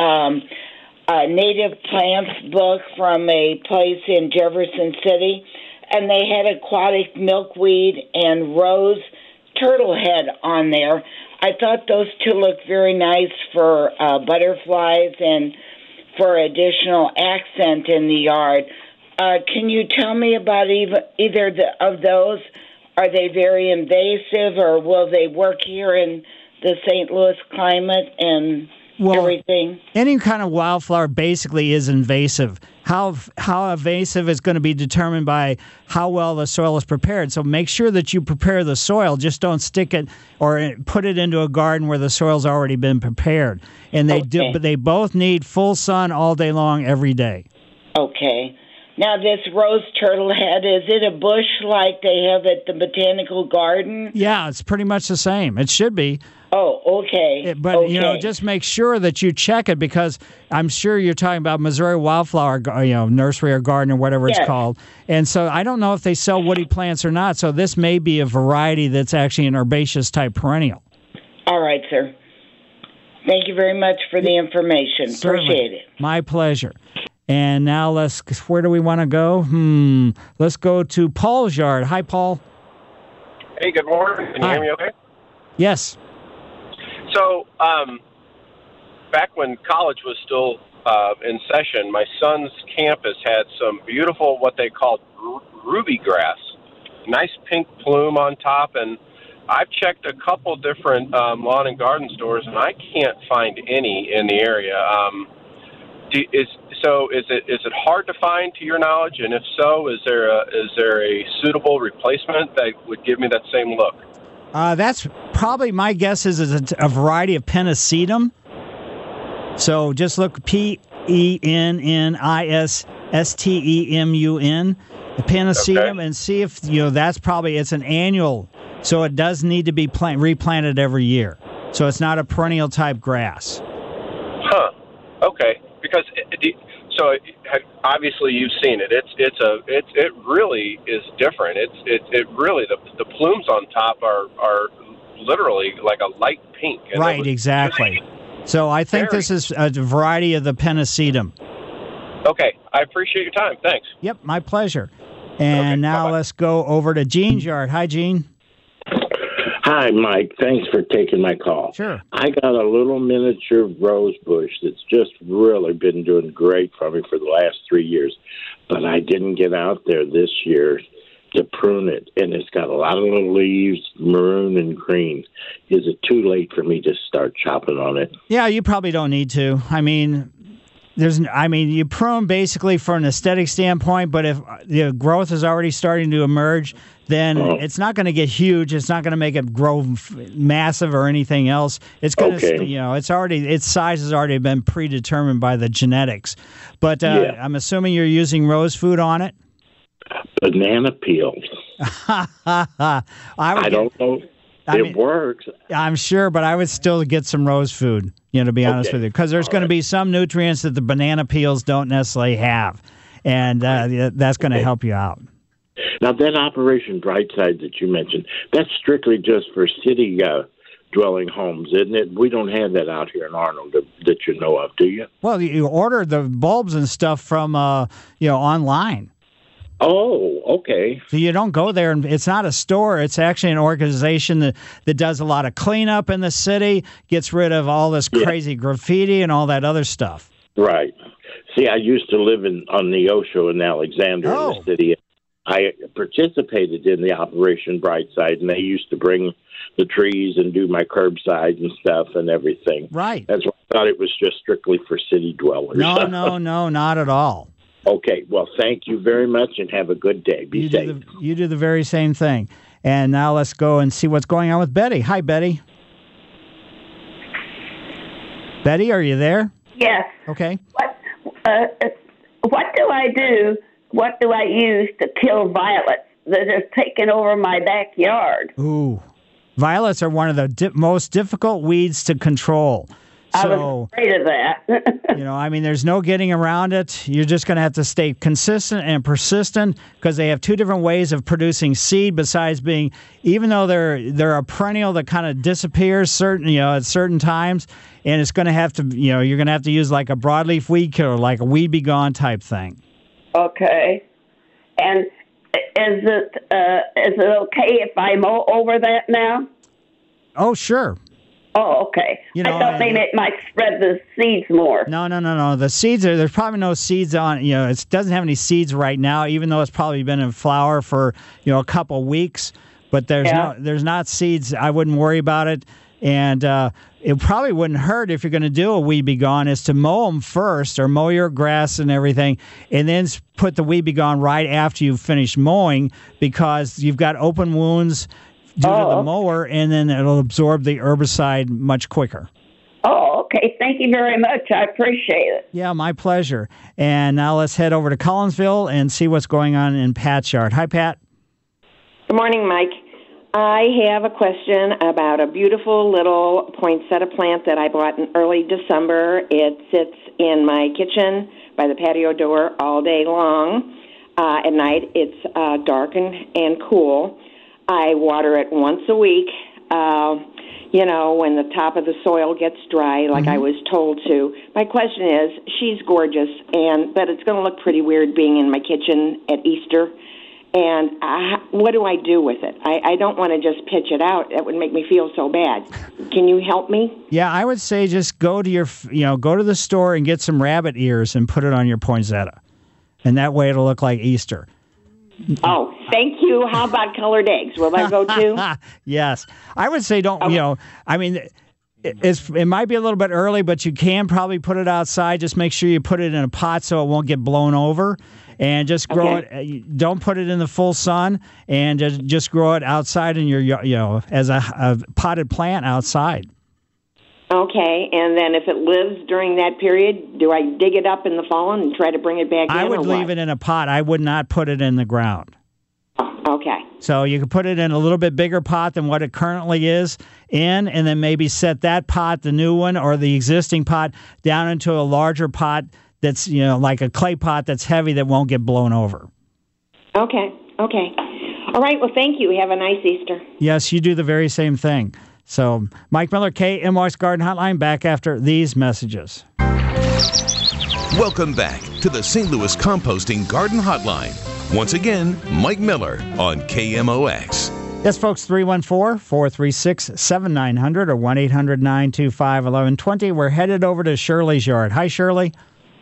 native plants book from a place in Jefferson City, and they had aquatic milkweed and rose turtlehead on there. I thought those two looked very nice for butterflies and for additional accent in the yard. Can you tell me about either of those? Are they very invasive, or will they work here in the St. Louis climate and everything? Any kind of wildflower basically is invasive. How invasive is going to be determined by how well the soil is prepared. So make sure that you prepare the soil. Just don't stick it or put it into a garden where the soil's already been prepared. And but they both need full sun all day long every day. Okay. Now, this rose turtlehead, is it a bush like they have at the Botanical Garden? Yeah, it's pretty much the same. It should be. Oh, okay. But, just make sure that you check it, because I'm sure you're talking about Missouri Wildflower, nursery or garden or whatever it's called. And so I don't know if they sell woody plants or not. So this may be a variety that's actually an herbaceous type perennial. All right, sir. Thank you very much for the information. Certainly. Appreciate it. My pleasure. And now where do we want to go? Let's go to Paul's yard. Hi, Paul. Hey, good morning. Can you hear me okay? Yes. So, back when college was still in session, my son's campus had some beautiful, what they called ruby grass. Nice pink plume on top, and I've checked a couple different lawn and garden stores, and I can't find any in the area. Is it hard to find, to your knowledge? And if so, is there a suitable replacement that would give me that same look? That's probably, my guess is a variety of Pennisetum. So just look PENNISSTEMUN, the Pennisetum, and see if that's probably, it's an annual, so it does need to be replanted every year. So it's not a perennial type grass. Huh. Okay. Because obviously you've seen it. It really is different. It really, the plumes on top are literally like a light pink. Right, exactly. So I think this is a variety of the Pennisetum. Okay, I appreciate your time. Thanks. Yep, my pleasure. And now let's go over to Gene's yard. Hi, Gene. Hi, Mike. Thanks for taking my call. Sure. I got a little miniature rose bush that's just really been doing great for me for the last 3 years, but I didn't get out there this year to prune it, and it's got a lot of little leaves, maroon and green. Is it too late for me to start chopping on it? Yeah, you probably don't need to. I mean, you prune basically for an aesthetic standpoint, but if the growth is already starting to emerge, then it's not going to get huge. It's not going to make it grow massive or anything else. It's going to, its size has already been predetermined by the genetics. But I'm assuming you're using rose food on it? Banana peel. I don't know. It works. I'm sure, but I would still get some rose food, to be honest with you, because there's going to be some nutrients that the banana peels don't necessarily have, and that's going to help you out. Now, that Operation Brightside that you mentioned, that's strictly just for city dwelling homes, isn't it? We don't have that out here in Arnold that you know of, do you? Well, you order the bulbs and stuff from, online. Oh, okay. So you don't go there, and it's not a store. It's actually an organization that does a lot of cleanup in the city, gets rid of all this crazy graffiti and all that other stuff. Right. See, I used to live on Neosho in Alexander in the city. I participated in the Operation Brightside, and they used to bring the trees and do my curbside and stuff and everything. Right. That's why I thought it was just strictly for city dwellers. No, not at all. Okay, well, thank you very much, and have a good day. Be safe. You do the very same thing. And now let's go and see what's going on with Betty. Hi, Betty. Betty, are you there? Yes. Okay. What do I do? What do I use to kill violets that have taken over my backyard? Ooh. Violets are one of the most difficult weeds to control. I was afraid of that. There's no getting around it. You're just going to have to stay consistent and persistent because they have two different ways of producing seed besides being, even though they're a perennial that kind of disappears at certain times, and it's going to have to, you're going to have to use like a broadleaf weed killer, like a Weed B Gon type thing. Okay. And is it okay if I mow over that now? Oh, sure. Oh, okay. I thought maybe it might spread the seeds more. No. The seeds there's probably no seeds on. It doesn't have any seeds right now, even though it's probably been in flower for a couple weeks. But there's not seeds. I wouldn't worry about it. And it probably wouldn't hurt if you're going to do a Weed B Gon is to mow them first, or mow your grass and everything, and then put the Weed B Gon right after you've finished mowing, because you've got open wounds due to the mower, and then it'll absorb the herbicide much quicker. Oh, okay. Thank you very much. I appreciate it. Yeah, my pleasure. And now let's head over to Collinsville and see what's going on in Pat's yard. Hi, Pat. Good morning, Mike. I have a question about a beautiful little poinsettia plant that I bought in early December. It sits in my kitchen by the patio door all day long. At night, it's dark and cool. I water it once a week, when the top of the soil gets dry, like I was told to. My question is, she's gorgeous, but it's going to look pretty weird being in my kitchen at Easter. And what do I do with it? I don't want to just pitch it out. That would make me feel so bad. Can you help me? Yeah, I would say just go to go to the store and get some rabbit ears and put it on your poinsettia. And that way it'll look like Easter. Oh, thank you. How about colored eggs? Will that go too? Yes. I would say don't, it might be a little bit early, but you can probably put it outside. Just make sure you put it in a pot so it won't get blown over. And just grow it. Don't put it in the full sun, and just grow it outside in your, as a potted plant outside. Okay, and then if it lives during that period, do I dig it up in the fall and try to bring it back in? I would leave it in a pot. I would not put it in the ground. Okay. So you can put it in a little bit bigger pot than what it currently is and then maybe set that pot, the new one, or the existing pot, down into a larger pot that's, like a clay pot that's heavy that won't get blown over. Okay. All right, well, thank you. Have a nice Easter. Yes, you do the very same thing. So, Mike Miller, KMOX Garden Hotline, back after these messages. Welcome back to the St. Louis Composting Garden Hotline. Once again, Mike Miller on KMOX. Yes, folks, 314-436-7900 or 1-800-925-1120. We're headed over to Shirley's yard. Hi, Shirley.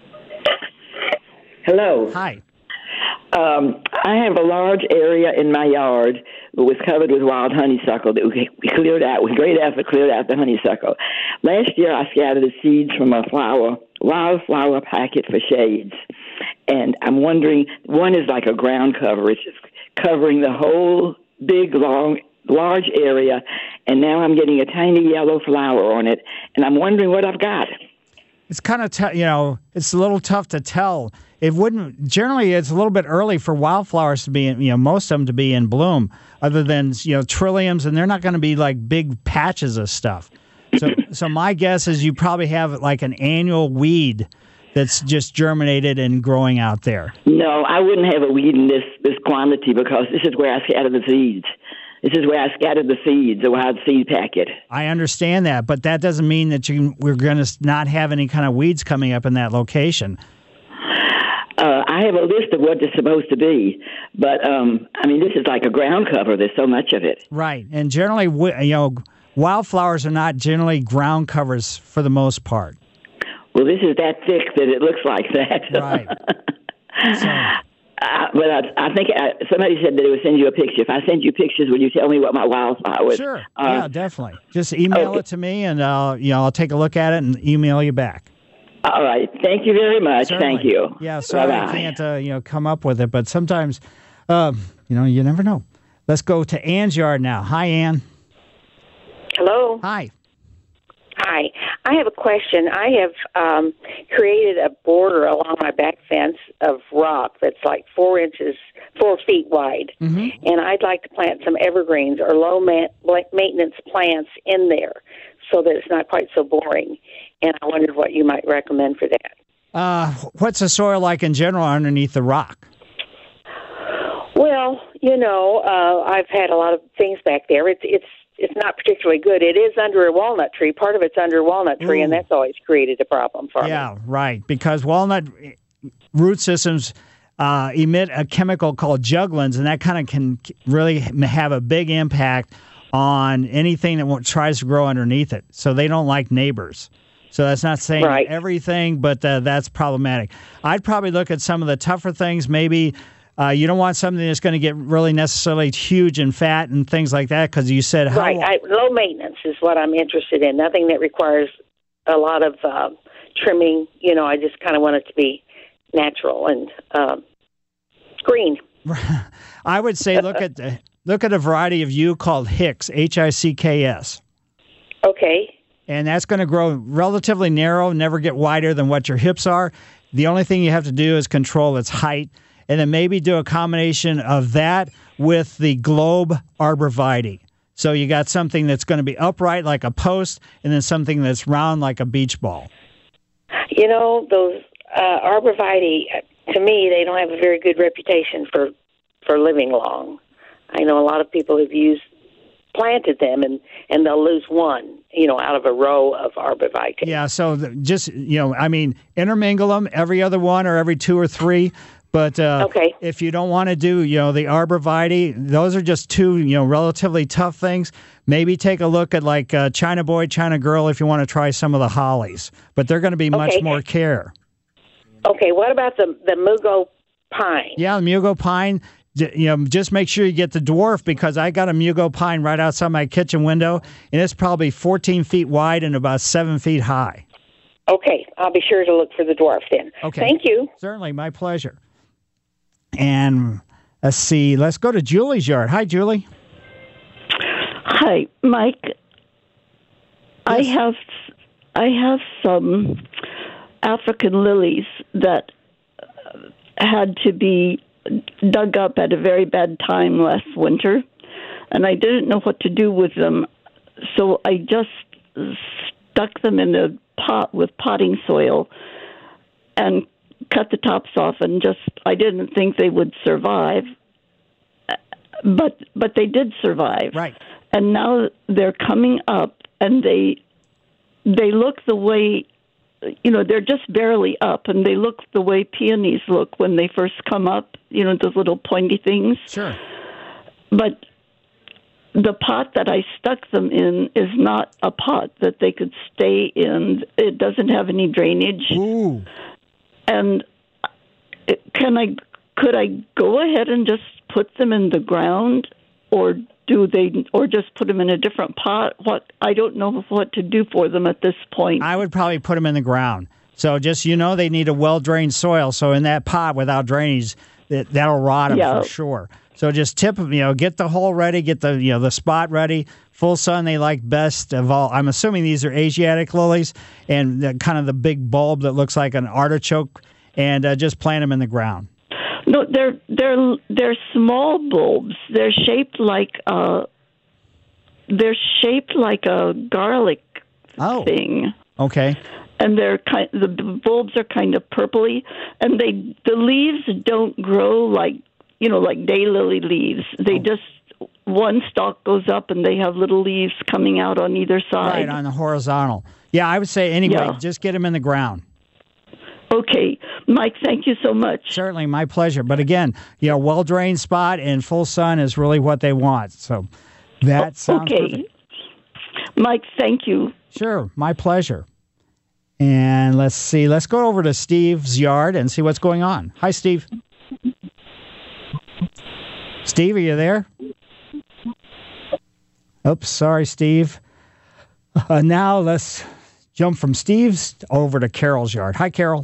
Hello. Hi. I have a large area in my yard that was covered with wild honeysuckle that we cleared out. With great effort, cleared out the honeysuckle. Last year, I scattered the seeds from a wildflower packet for shades. And I'm wondering, one is like a ground cover. It's just covering the whole big, large area. And now I'm getting a tiny yellow flower on it. And I'm wondering what I've got. It's kind of, it's a little tough to tell it wouldn't. Generally, it's a little bit early for wildflowers to be, most of them to be in bloom, other than trilliums, and they're not going to be like big patches of stuff. So my guess is you probably have like an annual weed that's just germinated and growing out there. No, I wouldn't have a weed in this quantity because this is where I scatter the seeds. This is where I scattered the seeds, the wild seed packet. I understand that, but that doesn't mean that we're going to not have any kind of weeds coming up in that location. I have a list of what it's supposed to be, but this is like a ground cover. There's so much of it. Right, and generally, wildflowers are not generally ground covers for the most part. Well, this is that thick that it looks like that. Right. But I think somebody said that it would send you a picture. If I send you pictures, will you tell me what my wildflower is? Sure. Yeah, definitely. Just email it to me, and I'll take a look at it and email you back. All right. Thank you very much. Certainly. Thank you. Yeah. Sorry I can't come up with it, but sometimes you never know. Let's go to Ann's yard now. Hi, Ann. Hello. Hi. Hi. I have a question. I have created a border along my back fence of rock that's like 4 feet wide. Mm-hmm. And I'd like to plant some evergreens or low maintenance plants in there so that it's not quite so boring. And I wondered what you might recommend for that. What's the soil like in general underneath the rock? Well, I've had a lot of things back there. It's not particularly good. It is under a walnut tree. Part of it's under a walnut tree, and that's always created a problem for me. Yeah, right. Because walnut root systems emit a chemical called juglans, and that kind of can really have a big impact on anything that tries to grow underneath it. So they don't like neighbors. So that's not saying everything, but that's problematic. I'd probably look at some of the tougher things, maybe. You don't want something that's going to get really necessarily huge and fat and things like that, because you said how... Right. Low maintenance is what I'm interested in. Nothing that requires a lot of trimming. I just kind of want it to be natural and green. I would say look at a variety of yew called Hicks, Hicks. Okay. And that's going to grow relatively narrow, never get wider than what your hips are. The only thing you have to do is control its height. And then maybe do a combination of that with the Globe arborvitae. So you got something that's going to be upright like a post, and then something that's round like a beach ball. Those arborvitae, to me, they don't have a very good reputation for living long. I know a lot of people have planted them, and they'll lose one, out of a row of arborvitae. Yeah, so just, intermingle them, every other one or every 2 or 3. But if you don't want to do, the arborvitae, those are just 2, relatively tough things. Maybe take a look at like China Boy, China Girl if you want to try some of the hollies. But they're going to be much more care. Okay, what about the mugo pine? Yeah, the mugo pine. Just make sure you get the dwarf, because I got a mugo pine right outside my kitchen window, and it's probably 14 feet wide and about 7 feet high. Okay, I'll be sure to look for the dwarf then. Okay. Thank you. Certainly, my pleasure. And let's see. Let's go to Julie's yard. Hi, Julie. Hi, Mike. Yes. I have some African lilies that had to be dug up at a very bad time last winter, and I didn't know what to do with them, so I just stuck them in a pot with potting soil and cut the tops off, and I didn't think they would survive, but they did survive. Right. And now they're coming up, and they look the way, they're just barely up, and they look the way peonies look when they first come up, those little pointy things. Sure. But the pot that I stuck them in is not a pot that they could stay in. It doesn't have any drainage. Ooh. And could I go ahead and just put them in the ground, or just put them in a different pot? I don't know what to do for them at this point. I would probably put them in the ground. So just they need a well-drained soil. So in that pot without drainage, that'll rot them for sure. So just tip them, get the hole ready, get the spot ready. Full sun they like best of all. I'm assuming these are Asiatic lilies, and kind of the big bulb that looks like an artichoke. and just plant them in the ground. No, they're small bulbs. They're shaped like a garlic thing. Okay. And the bulbs are kind of purpley, and the leaves don't grow like daylily leaves. They just one stalk goes up, and they have little leaves coming out on either side. Right, on the horizontal. Yeah, I would say anyway, just get them in the ground. Okay, Mike, thank you so much. Certainly, my pleasure. But again, well-drained spot and full sun is really what they want. So that sounds perfect. Mike, thank you. Sure, my pleasure. And let's see. Let's go over to Steve's yard and see what's going on. Hi, Steve. Steve, are you there? Oops, sorry, Steve. Now let's jump from Steve's over to Carol's yard. Hi, Carol.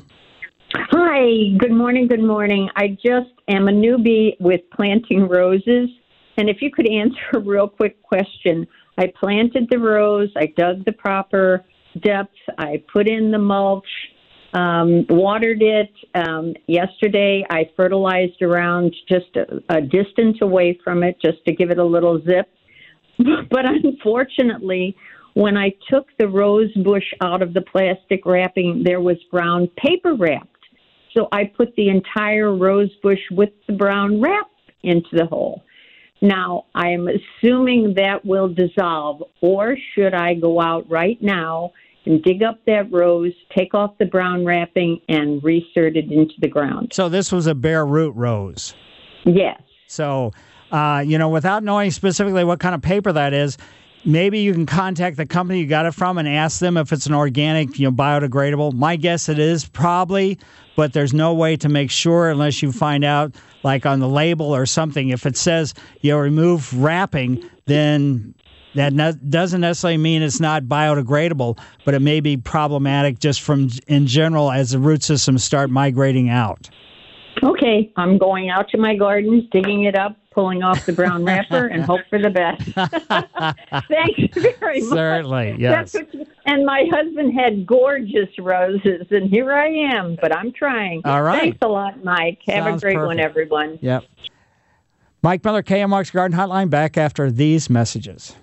Hi, good morning, good morning. I just am a newbie with planting roses, and if you could answer a real quick question. I planted the rose, I dug the proper depth, I put in the mulch, watered it. Yesterday I fertilized around just a distance away from it just to give it a little zip. But unfortunately, when I took the rose bush out of the plastic wrapping, there was brown paper wrapped. So I put the entire rose bush with the brown wrap into the hole. Now, I'm assuming that will dissolve, or should I go out right now and dig up that rose, take off the brown wrapping, and reinsert it into the ground? So this was a bare root rose? Yes. So, without knowing specifically what kind of paper that is, maybe you can contact the company you got it from and ask them if it's an organic, biodegradable. My guess it is probably, but there's no way to make sure unless you find out, like on the label or something. If it says remove wrapping, then that doesn't necessarily mean it's not biodegradable, but it may be problematic just in general as the root systems start migrating out. Okay, I'm going out to my gardens, digging it up, pulling off the brown wrapper, and hope for the best. Thank you very much. Certainly, yes. And my husband had gorgeous roses, and here I am, but I'm trying. All right. Thanks a lot, Mike. Have a great one, everyone. Yep. Mike Miller, KMOX Garden Hotline, back after these messages.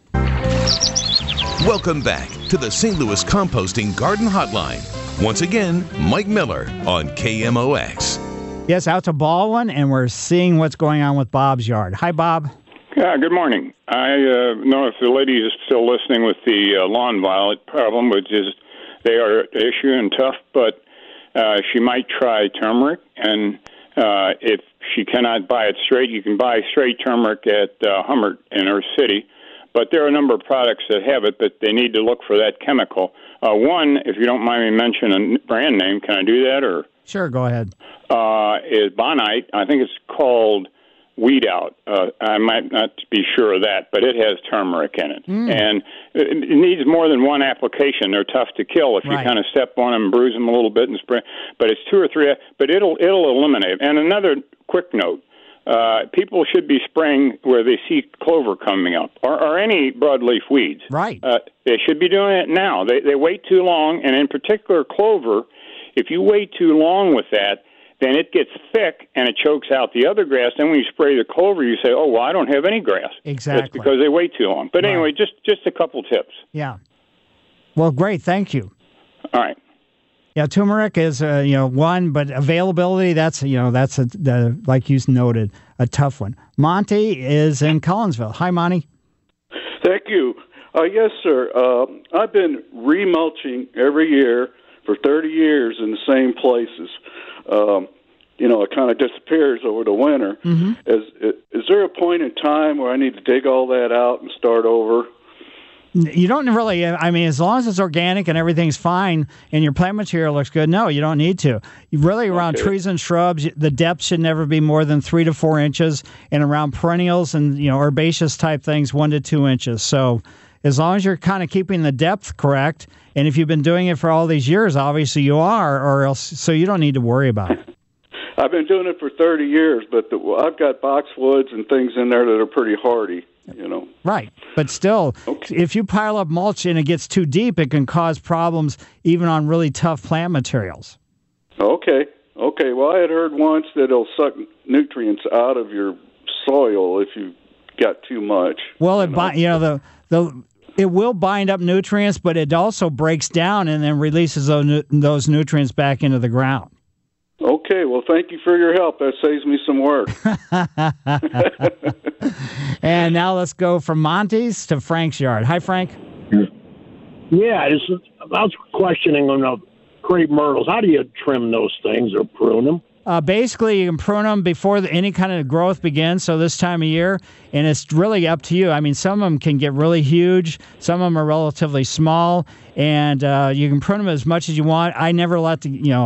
Welcome back to the St. Louis Composting Garden Hotline. Once again, Mike Miller on KMOX. Yes, out to Baldwin, and we're seeing what's going on with Bob's yard. Hi, Bob. Good morning. I know if the lady is still listening with the lawn violet problem, which is they are issue and tough, but she might try turmeric, and if she cannot buy it straight, you can buy straight turmeric at Hummert in her city. But there are a number of products that have it, but they need to look for that chemical. One, if you don't mind me mentioning a brand name, can I do that? Or sure, go ahead. Is Bonite. I think it's called Weed Out. I might not be sure of that, but it has turmeric in it. And it needs more than one application. They're tough to kill if you kind of step on them, bruise them a little bit, and spray. But it's 2 or 3. But it'll eliminate. And another quick note. People should be spraying where they see clover coming up or any broadleaf weeds. Right. They should be doing it now. They wait too long, and in particular clover, if you wait too long with that, then it gets thick and it chokes out the other grass. Then when you spray the clover, you say, oh, well, I don't have any grass. Exactly. That's because they wait too long. But anyway, just a couple tips. Yeah. Well, great. Thank you. All right. Yeah, turmeric is one, but availability that's like you noted, a tough one. Monty is in Collinsville. Hi, Monty. Thank you. Yes, sir. I've been remulching every year for 30 years in the same places. It kind of disappears over the winter. Mm-hmm. Is there a point in time where I need to dig all that out and start over? You don't really, as long as it's organic and everything's fine and your plant material looks good, no, you don't need to. Around trees and shrubs, the depth should never be more than 3 to 4 inches, and around perennials and, herbaceous type things, 1 to 2 inches. So as long as you're kind of keeping the depth correct, and if you've been doing it for all these years, obviously you are, or else, so you don't need to worry about it. I've been doing it for 30 years, but I've got boxwoods and things in there that are pretty hardy. Right. But still, if you pile up mulch and it gets too deep, it can cause problems even on really tough plant materials. Okay. Okay, well, I had heard once that it'll suck nutrients out of your soil if you got too much. Well, it will bind up nutrients, but it also breaks down and then releases those nutrients back into the ground. Okay, well, thank you for your help. That saves me some work. And now let's go from Monty's to Frank's yard. Hi, Frank. Yeah, I was questioning on the crepe myrtles. How do you trim those things or prune them? Basically, you can prune them before any kind of growth begins, so this time of year, and it's really up to you. I mean, some of them can get really huge. Some of them are relatively small, and you can prune them as much as you want. I never let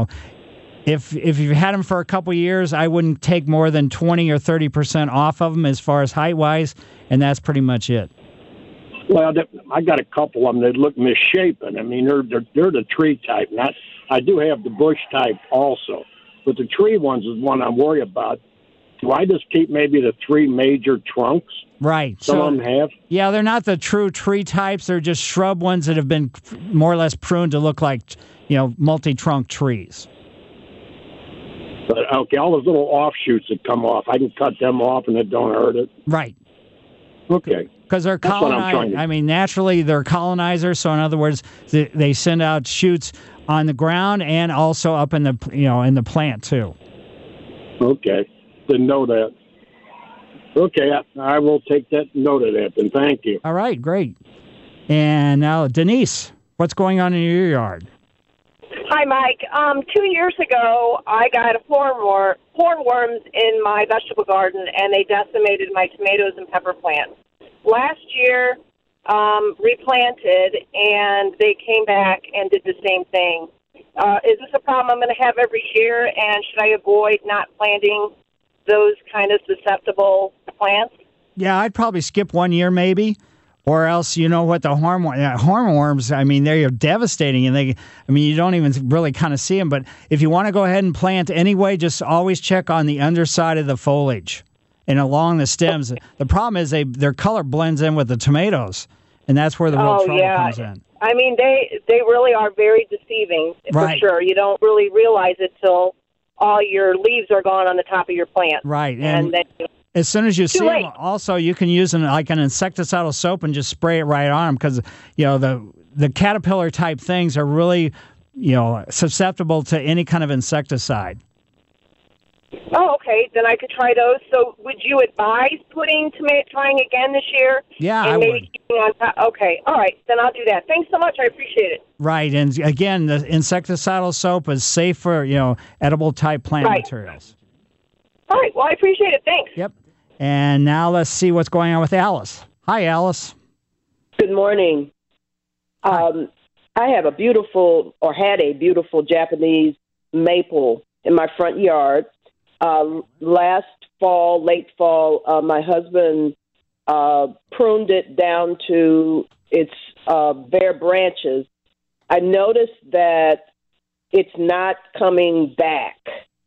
if you've had them for a couple of years, I wouldn't take more than 20 or 30% off of them as far as height-wise, and that's pretty much it. Well, I got a couple of them that look misshapen. I mean, they're the tree type, and I do have the bush type also. But the tree ones is one I worry about. Do I just keep maybe the 3 major trunks? Right. Some of them have? Yeah, they're not the true tree types. They're just shrub ones that have been more or less pruned to look like, multi-trunk trees. But, okay, all those little offshoots that come off, I can cut them off and it don't hurt it? Right. Okay. Because they're colonizers. I mean, naturally, they're colonizers. So, in other words, they send out shoots on the ground and also up in the in the plant too. Okay, didn't know that. Okay, I will take that note of that. Then thank you. All right, great. And now, Denise, what's going on in your yard? Hi, Mike. 2 years ago, I got hornworms in my vegetable garden, and they decimated my tomatoes and pepper plants. Last year, replanted, and they came back and did the same thing. Is this a problem I'm going to have every year, and should I avoid not planting those kind of susceptible plants? Yeah, I'd probably skip 1 year maybe, or else the hornworms, I mean, they're devastating, and you don't even really kind of see them. But if you want to go ahead and plant anyway, just always check on the underside of the foliage and along the stems. The problem is their color blends in with the tomatoes, and that's where the real trouble comes in. I mean, they really are very deceiving, for sure. You don't really realize it till all your leaves are gone on the top of your plant. Right. And then, as soon as you see them, also, you can use an insecticidal soap and just spray it right on them because, the caterpillar-type things are really, susceptible to any kind of insecticide. Oh, okay. Then I could try those. So would you advise trying again this year? Yeah, and maybe keeping on top? Okay. All right. Then I'll do that. Thanks so much. I appreciate it. Right. And again, the insecticidal soap is safe for, edible type plant materials. All right. Well, I appreciate it. Thanks. Yep. And now let's see what's going on with Alice. Hi, Alice. Good morning. I have had a beautiful Japanese maple in my front yard. Late fall, my husband pruned it down to its bare branches. I noticed that it's not coming back.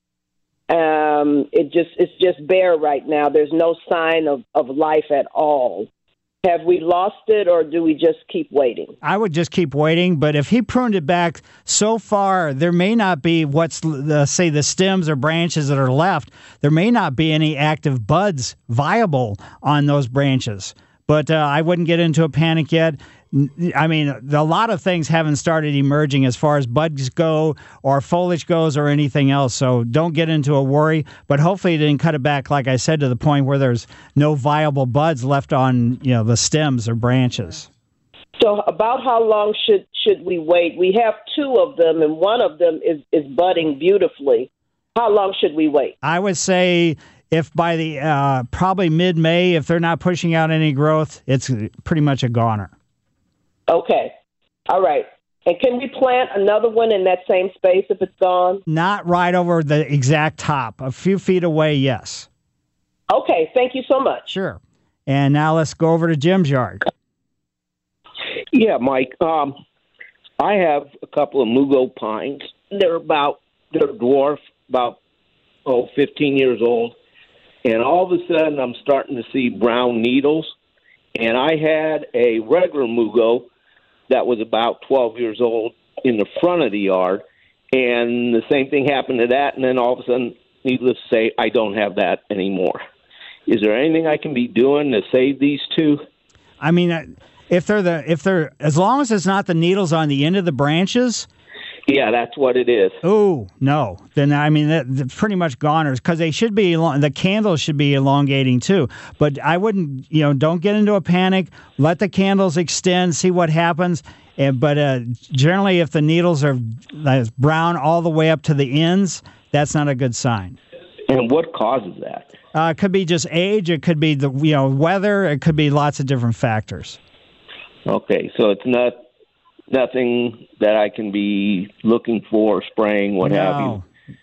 It's just bare right now. There's no sign of life at all. Have we lost it, or do we just keep waiting? I would just keep waiting, but if he pruned it back so far, there may not be the stems or branches that are left. There may not be any active buds viable on those branches. But I wouldn't get into a panic yet. I mean, a lot of things haven't started emerging as far as buds go or foliage goes or anything else. So don't get into a worry. But hopefully it didn't cut it back, like I said, to the point where there's no viable buds left on the stems or branches. So about how long should we wait? We have 2 of them, and one of them is budding beautifully. How long should we wait? I would say if by the probably mid-May, if they're not pushing out any growth, it's pretty much a goner. Okay. All right. And can we plant another one in that same space if it's gone? Not right over the exact top. A few feet away, yes. Okay. Thank you so much. Sure. And now let's go over to Jim's yard. Yeah, Mike. I have a couple of mugo pines. They're dwarf, about 15 years old. And all of a sudden, I'm starting to see brown needles. And I had a regular mugo that was about 12 years old in the front of the yard, And the same thing happened to that, and then all of a sudden, needless to say, I don't have that anymore. Is there anything I can be doing to save these two? I mean, if they're as long as it's not the needles on the end of the branches. Yeah, that's what it is. Oh, no. Then, I mean, that's pretty much goners, because they should be, the candles should be elongating too. But I wouldn't, don't get into a panic. Let the candles extend, see what happens. But generally, if the needles are brown all the way up to the ends, that's not a good sign. And what causes that? It could be just age. It could be the weather. It could be lots of different factors. Okay, so it's nothing that I can be looking for, spraying, what have you.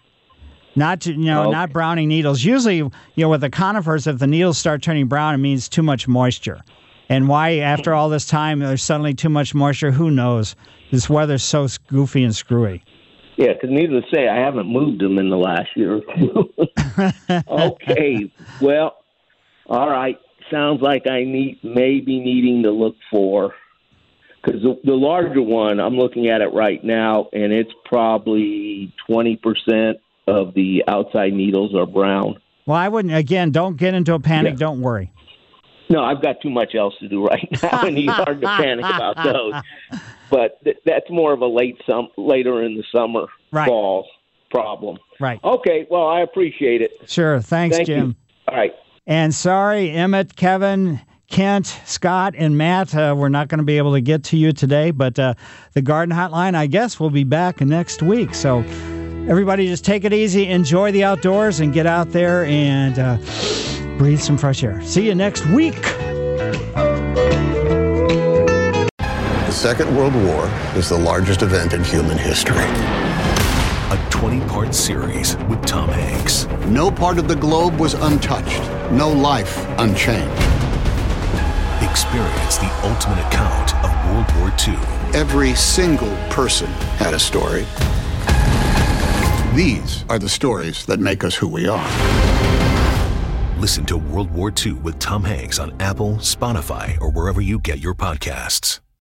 Not browning needles. Usually, with the conifers, if the needles start turning brown, it means too much moisture. And why, after all this time, there's suddenly too much moisture? Who knows? This weather's so goofy and screwy. Yeah, because needless to say, I haven't moved them in the last year or two. Okay, well, all right. Sounds like I may be needing to look for, because the larger one, I'm looking at it right now, and it's probably 20% of the outside needles are brown. Well, I wouldn't, again, don't get into a panic. Yeah. Don't worry. No, I've got too much else to do right now, and it's hard to panic about those. But that's more of a later in the summer, fall problem. Right. Okay, well, I appreciate it. Sure. Thank Jim. You. All right. And sorry, Emmett, Kevin, Kent, Scott, and Matt, we're not going to be able to get to you today, but the Garden Hotline, I guess, will be back next week. So everybody just take it easy, enjoy the outdoors, and get out there and breathe some fresh air. See you next week. The Second World War is the largest event in human history. A 20-part series with Tom Hanks. No part of the globe was untouched. No life unchanged. Experience the ultimate account of World War II. Every single person had a story. These are the stories that make us who we are. Listen to World War II with Tom Hanks on Apple, Spotify, or wherever you get your podcasts.